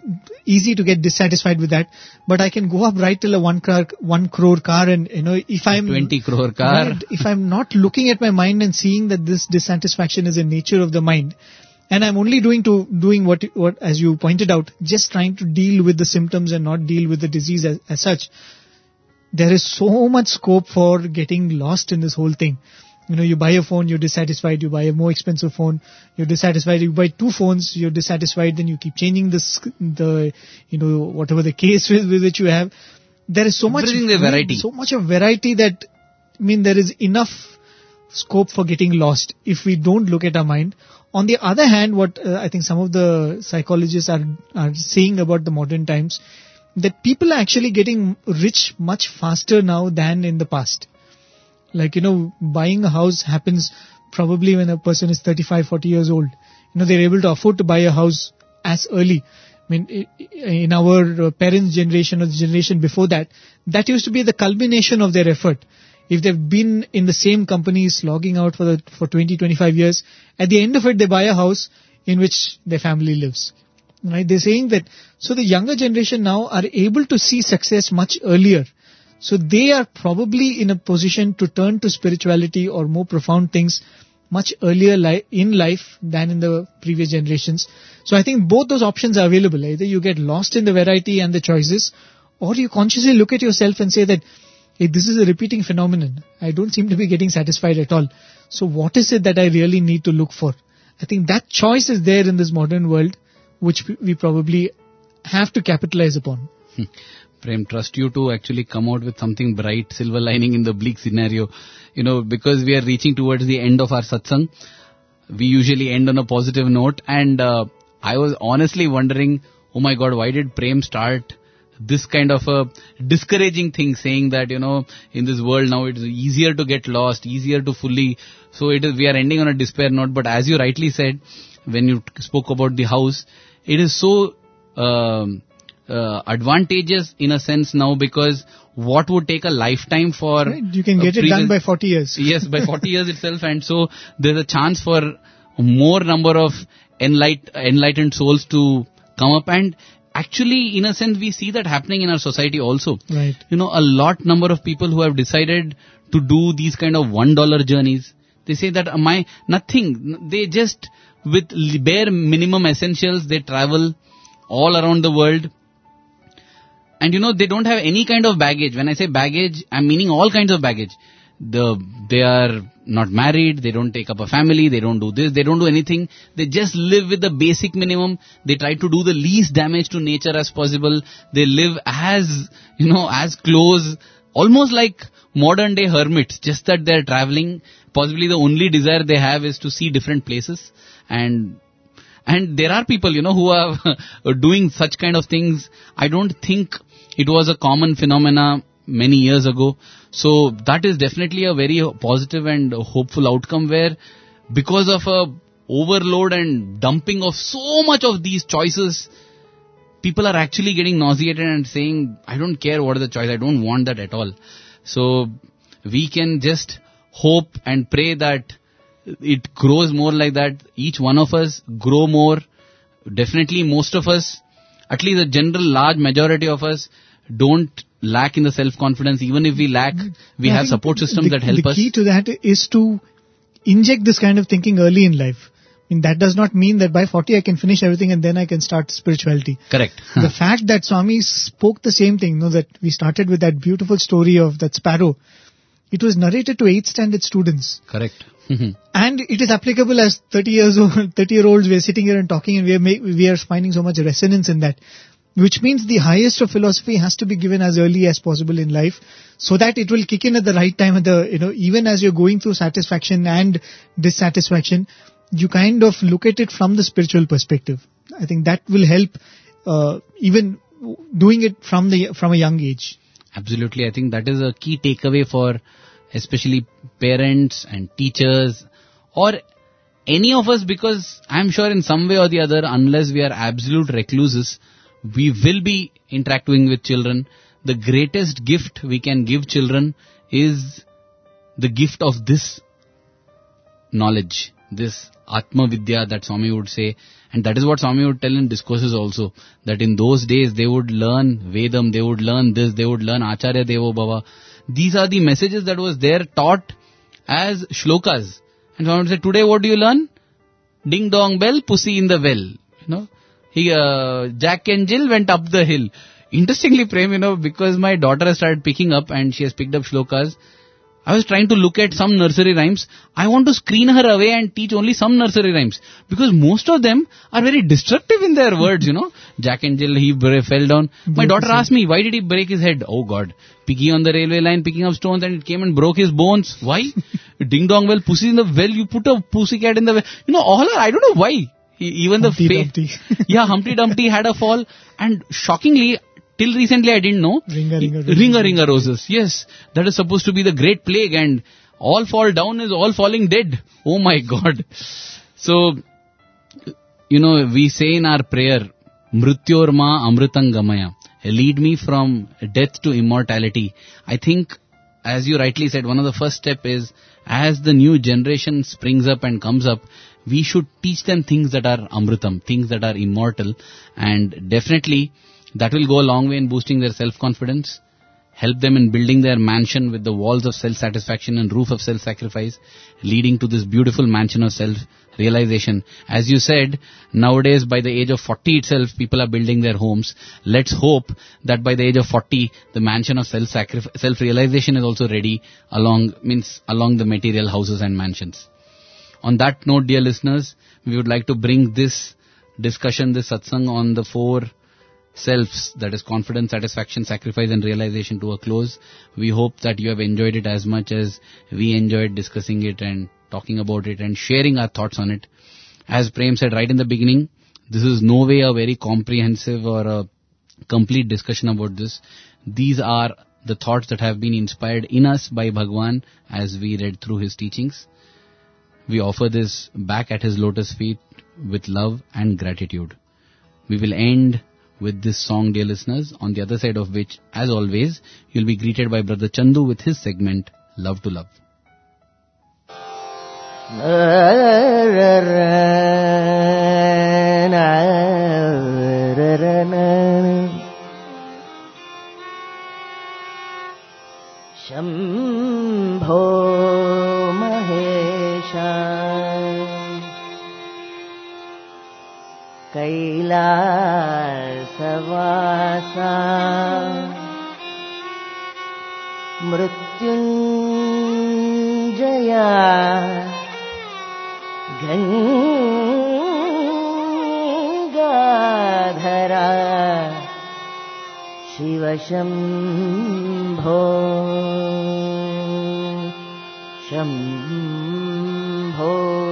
easy to get dissatisfied with that. But I can go up right till a one crore, one crore car, and you know, if I'm twenty crore car, right, if I'm not looking at my mind and seeing that this dissatisfaction is a nature of the mind, and I'm only doing to doing what what as you pointed out, just trying to deal with the symptoms and not deal with the disease as, as such. There is so much scope for getting lost in this whole thing. You know, you buy a phone, you're dissatisfied. You buy a more expensive phone, you're dissatisfied. You buy two phones, you're dissatisfied. Then you keep changing this, the, you know, whatever the case with, with which you have. There is so much, Everything the variety. so much of variety that, I mean, there is enough scope for getting lost if we don't look at our mind. On the other hand, what uh, I think some of the psychologists are, are saying about the modern times, that people are actually getting rich much faster now than in the past. Like, you know, buying a house happens probably when a person is thirty-five, forty years old. You know, they're able to afford to buy a house as early. I mean, in our parents' generation or the generation before that, that used to be the culmination of their effort. If they've been in the same company slogging out for the, for twenty, twenty-five years, at the end of it, they buy a house in which their family lives. Right? They're saying that, so the younger generation now are able to see success much earlier. So they are probably in a position to turn to spirituality or more profound things much earlier li- in life than in the previous generations. So I think both those options are available. Either you get lost in the variety and the choices, or you consciously look at yourself and say that, hey, this is a repeating phenomenon. I don't seem to be getting satisfied at all. So what is it that I really need to look for? I think that choice is there in this modern world, which we probably have to capitalize upon. Prem, trust you to actually come out with something bright, silver lining in the bleak scenario. You know, because we are reaching towards the end of our satsang, we usually end on a positive note. And uh, I was honestly wondering, oh my God, why did Prem start this kind of a discouraging thing, saying that, you know, in this world now it's easier to get lost, easier to fully, so it is, we are ending on a despair note. But as you rightly said, when you spoke about the house, it is so um, uh, advantageous in a sense now, because what would take a lifetime for... Right, you can get it previous, done by forty years. Yes, by forty years itself. And so there's a chance for more number of enlight, enlightened souls to come up. And actually, in a sense, we see that happening in our society also. Right. You know, a lot number of people who have decided to do these kind of one dollar journeys. They say that my nothing. They just, with bare minimum essentials, they travel all around the world. And you know, they don't have any kind of baggage. When I say baggage, I'm meaning all kinds of baggage. The, they are not married, they don't take up a family, they don't do this, they don't do anything. They just live with the basic minimum. They try to do the least damage to nature as possible. They live as, you know, as close, almost like modern day hermits, just that they're traveling. Possibly the only desire they have is to see different places. And and there are people, you know, who are doing such kind of things. I don't think it was a common phenomena many years ago. So that is definitely a very positive and hopeful outcome, where because of a overload and dumping of so much of these choices, people are actually getting nauseated and saying, I don't care what is the choice, I don't want that at all. So we can just hope and pray that it grows more like that. Each one of us grow more. Definitely most of us, at least a general large majority of us, don't lack in the self-confidence. Even if we lack, we I have think support systems the, that help the us. The key to that is to inject this kind of thinking early in life. I mean, that does not mean that by forty I can finish everything and then I can start spirituality. Correct. The fact that Swami spoke the same thing, you know, that we started with that beautiful story of that sparrow. It was narrated to eighth standard students. Correct. And it is applicable as thirty years old, thirty year olds. We are sitting here and talking, and we are make, we are finding so much resonance in that. Which means the highest of philosophy has to be given as early as possible in life, so that it will kick in at the right time. At the, you know, even as you're going through satisfaction and dissatisfaction, you kind of look at it from the spiritual perspective. I think that will help, uh, even doing it from the from a young age. Absolutely. I think that is a key takeaway for especially parents and teachers, or any of us, because I'm sure in some way or the other, unless we are absolute recluses, we will be interacting with children. The greatest gift we can give children is the gift of this knowledge. this Atma Vidya that Swami would say. And that is what Swami would tell in discourses also, that in those days they would learn Vedam, they would learn this, they would learn Acharya Devo Bhava. These are the messages that was there taught as shlokas. And Swami would say, today what do you learn? Ding dong bell, pussy in the well. You know, he, uh, Jack and Jill went up the hill. Interestingly, Prem, you know, because my daughter has started picking up and she has picked up shlokas, I was trying to look at some nursery rhymes. I want to screen her away and teach only some nursery rhymes. Because most of them are very destructive in their words, you know. Jack and Jill, he fell down. My daughter asked me, why did he break his head? Oh God. Piggy on the railway line picking up stones and it came and broke his bones. Why? Ding dong well, pussy in the well. You put a pussy cat in the well. You know, all are, I don't know why. He, even Humpty the Dumpty. Yeah, Humpty Dumpty had a fall. And shockingly, till recently I didn't know. Ringa, ringa, roses. Ringa, ringa roses. Yes. That is supposed to be the great plague and all fall down is all falling dead. Oh my God. So, you know, we say in our prayer, Mrityorma Amritam Gamaya. Lead me from death to immortality. I think, as you rightly said, one of the first step is, as the new generation springs up and comes up, we should teach them things that are Amritam, things that are immortal. And definitely, that will go a long way in boosting their self-confidence, help them in building their mansion with the walls of self-satisfaction and roof of self-sacrifice, leading to this beautiful mansion of self-realization. As you said, nowadays by the age of forty itself, people are building their homes. Let's hope that by the age of forty, the mansion of self-sacrifice, self-realization is also ready along, means along the material houses and mansions. On that note, dear listeners, we would like to bring this discussion, this satsang on the four selves, that is confidence, satisfaction, sacrifice and realization, to a close. We hope that you have enjoyed it as much as we enjoyed discussing it and talking about it and sharing our thoughts on it. As Prem said right in the beginning, this is no way a very comprehensive or a complete discussion about this. These are the thoughts that have been inspired in us by Bhagwan as we read through his teachings. We offer this back at his lotus feet with love and gratitude. We will end with this song, dear listeners, on the other side of which, as always, you'll be greeted by Brother Chandu with his segment, Love to Love. Shambho Mahesha Kailasavasa Mrityunjaya Gangadhara Shiva Shambho Shambho.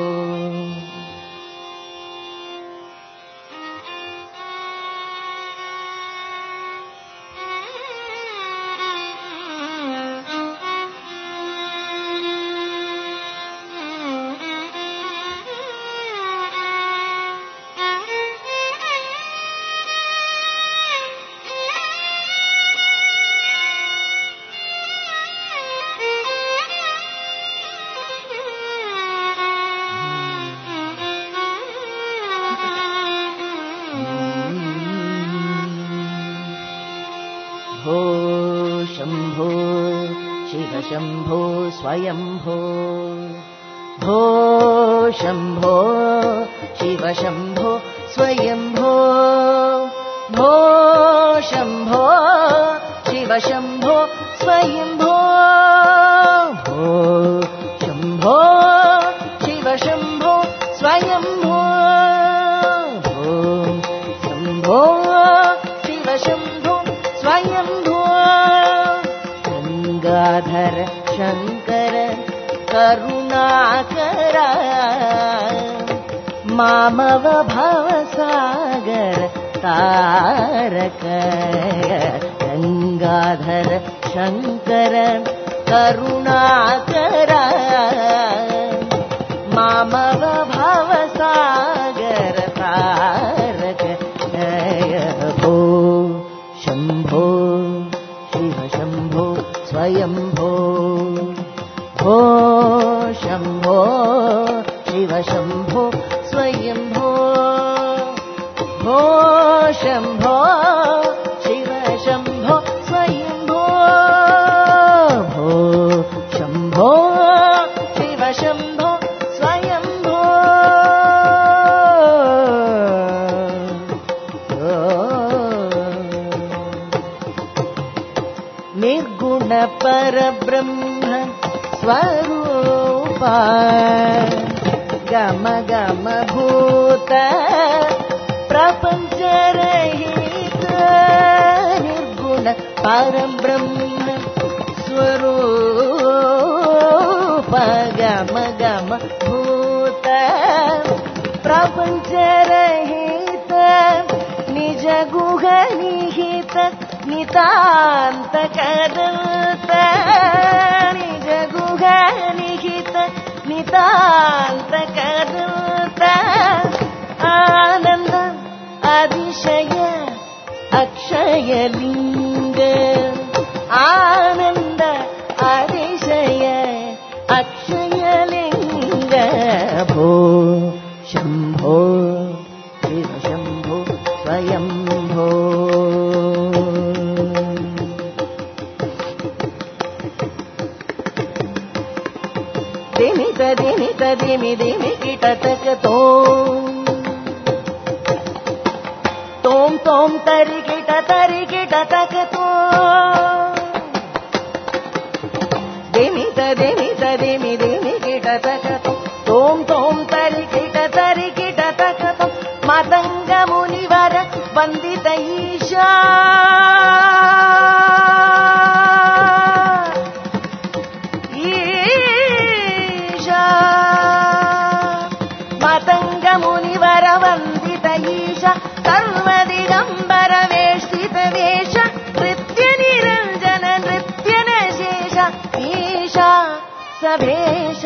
Shambho Swayambho Bho Shambho Shiva Shambho Swayambho Bho Shambho Shiva Shambho Swayambho Bho Shambho Shiva Shambho Swayambho Bho Shambho Shiva Shambho Swayambho. Gangadhar Shankara Karunakara Mamava Bhavasagar Taraka. Gangadhar Shankara Karunakara Mamava Bhavasagar Taraka. Bho Shambho Shiva Shambho Swayambho Bho Shambho Shiv Shambho स्वयम्भो भो शम्भो शिव शम्भो स्वयम्भो भो शम्भो शिव शम्भो स्वयम्भो निर्गुण परब्रह्म स्वरूपा गम गम भूत प्रपंच रहित निर्गुण परब्रह्म स्वरूप गम गम भूत प्रपंच रहित निज गुह निहित नितांत कदंत निज गुह निहित नितांत कदंत आनंद अतिशय अक्षय लिंग आनंद अतिशय अक्षय लिंग भो शंभो शिव शंभो स्वयंभो दिमि दिमि दिमि दिमि किटतक तोम तोम तोम तरि किट तरि किटतक तोम दिमि दिमि दिमि दिमि किटतक तोम तोम तरि किट तरि किटतक तोम मतंग मुनिवर वंदित ईशा सर्वदिगंबर वेष्टित वेश नृत्य निरंजन नृत्य नशेष ईशा सभेश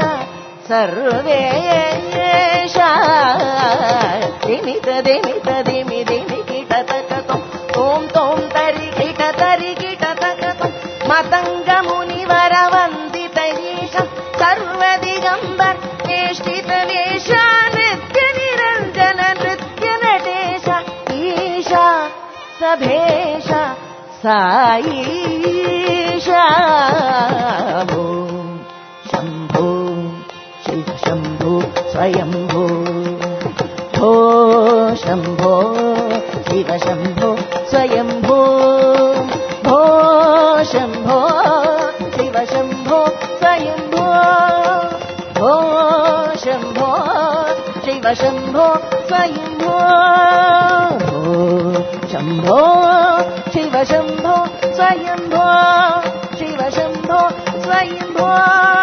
सर्वेश दिमित दिमित दिमि दिमि किटतक तोम तोम तरि किट तरि किटतक मतंग मुनिवर वंदित ईश सर्वदिगंबर वेष्टित वेश नृत्य निरंजन नृत्य नटेश ईशा सभेश साईशा भो शंभो शिव शंभो स्वयंभो भो शंभो शिव शंभो स्वयंभो भो शंभो शिव शंभो स्वयंभो भो शंभो शिव शंभो स्वयंभो भो शंभो शिव शंभो स्वयंभो शिव शंभो स्वयंभो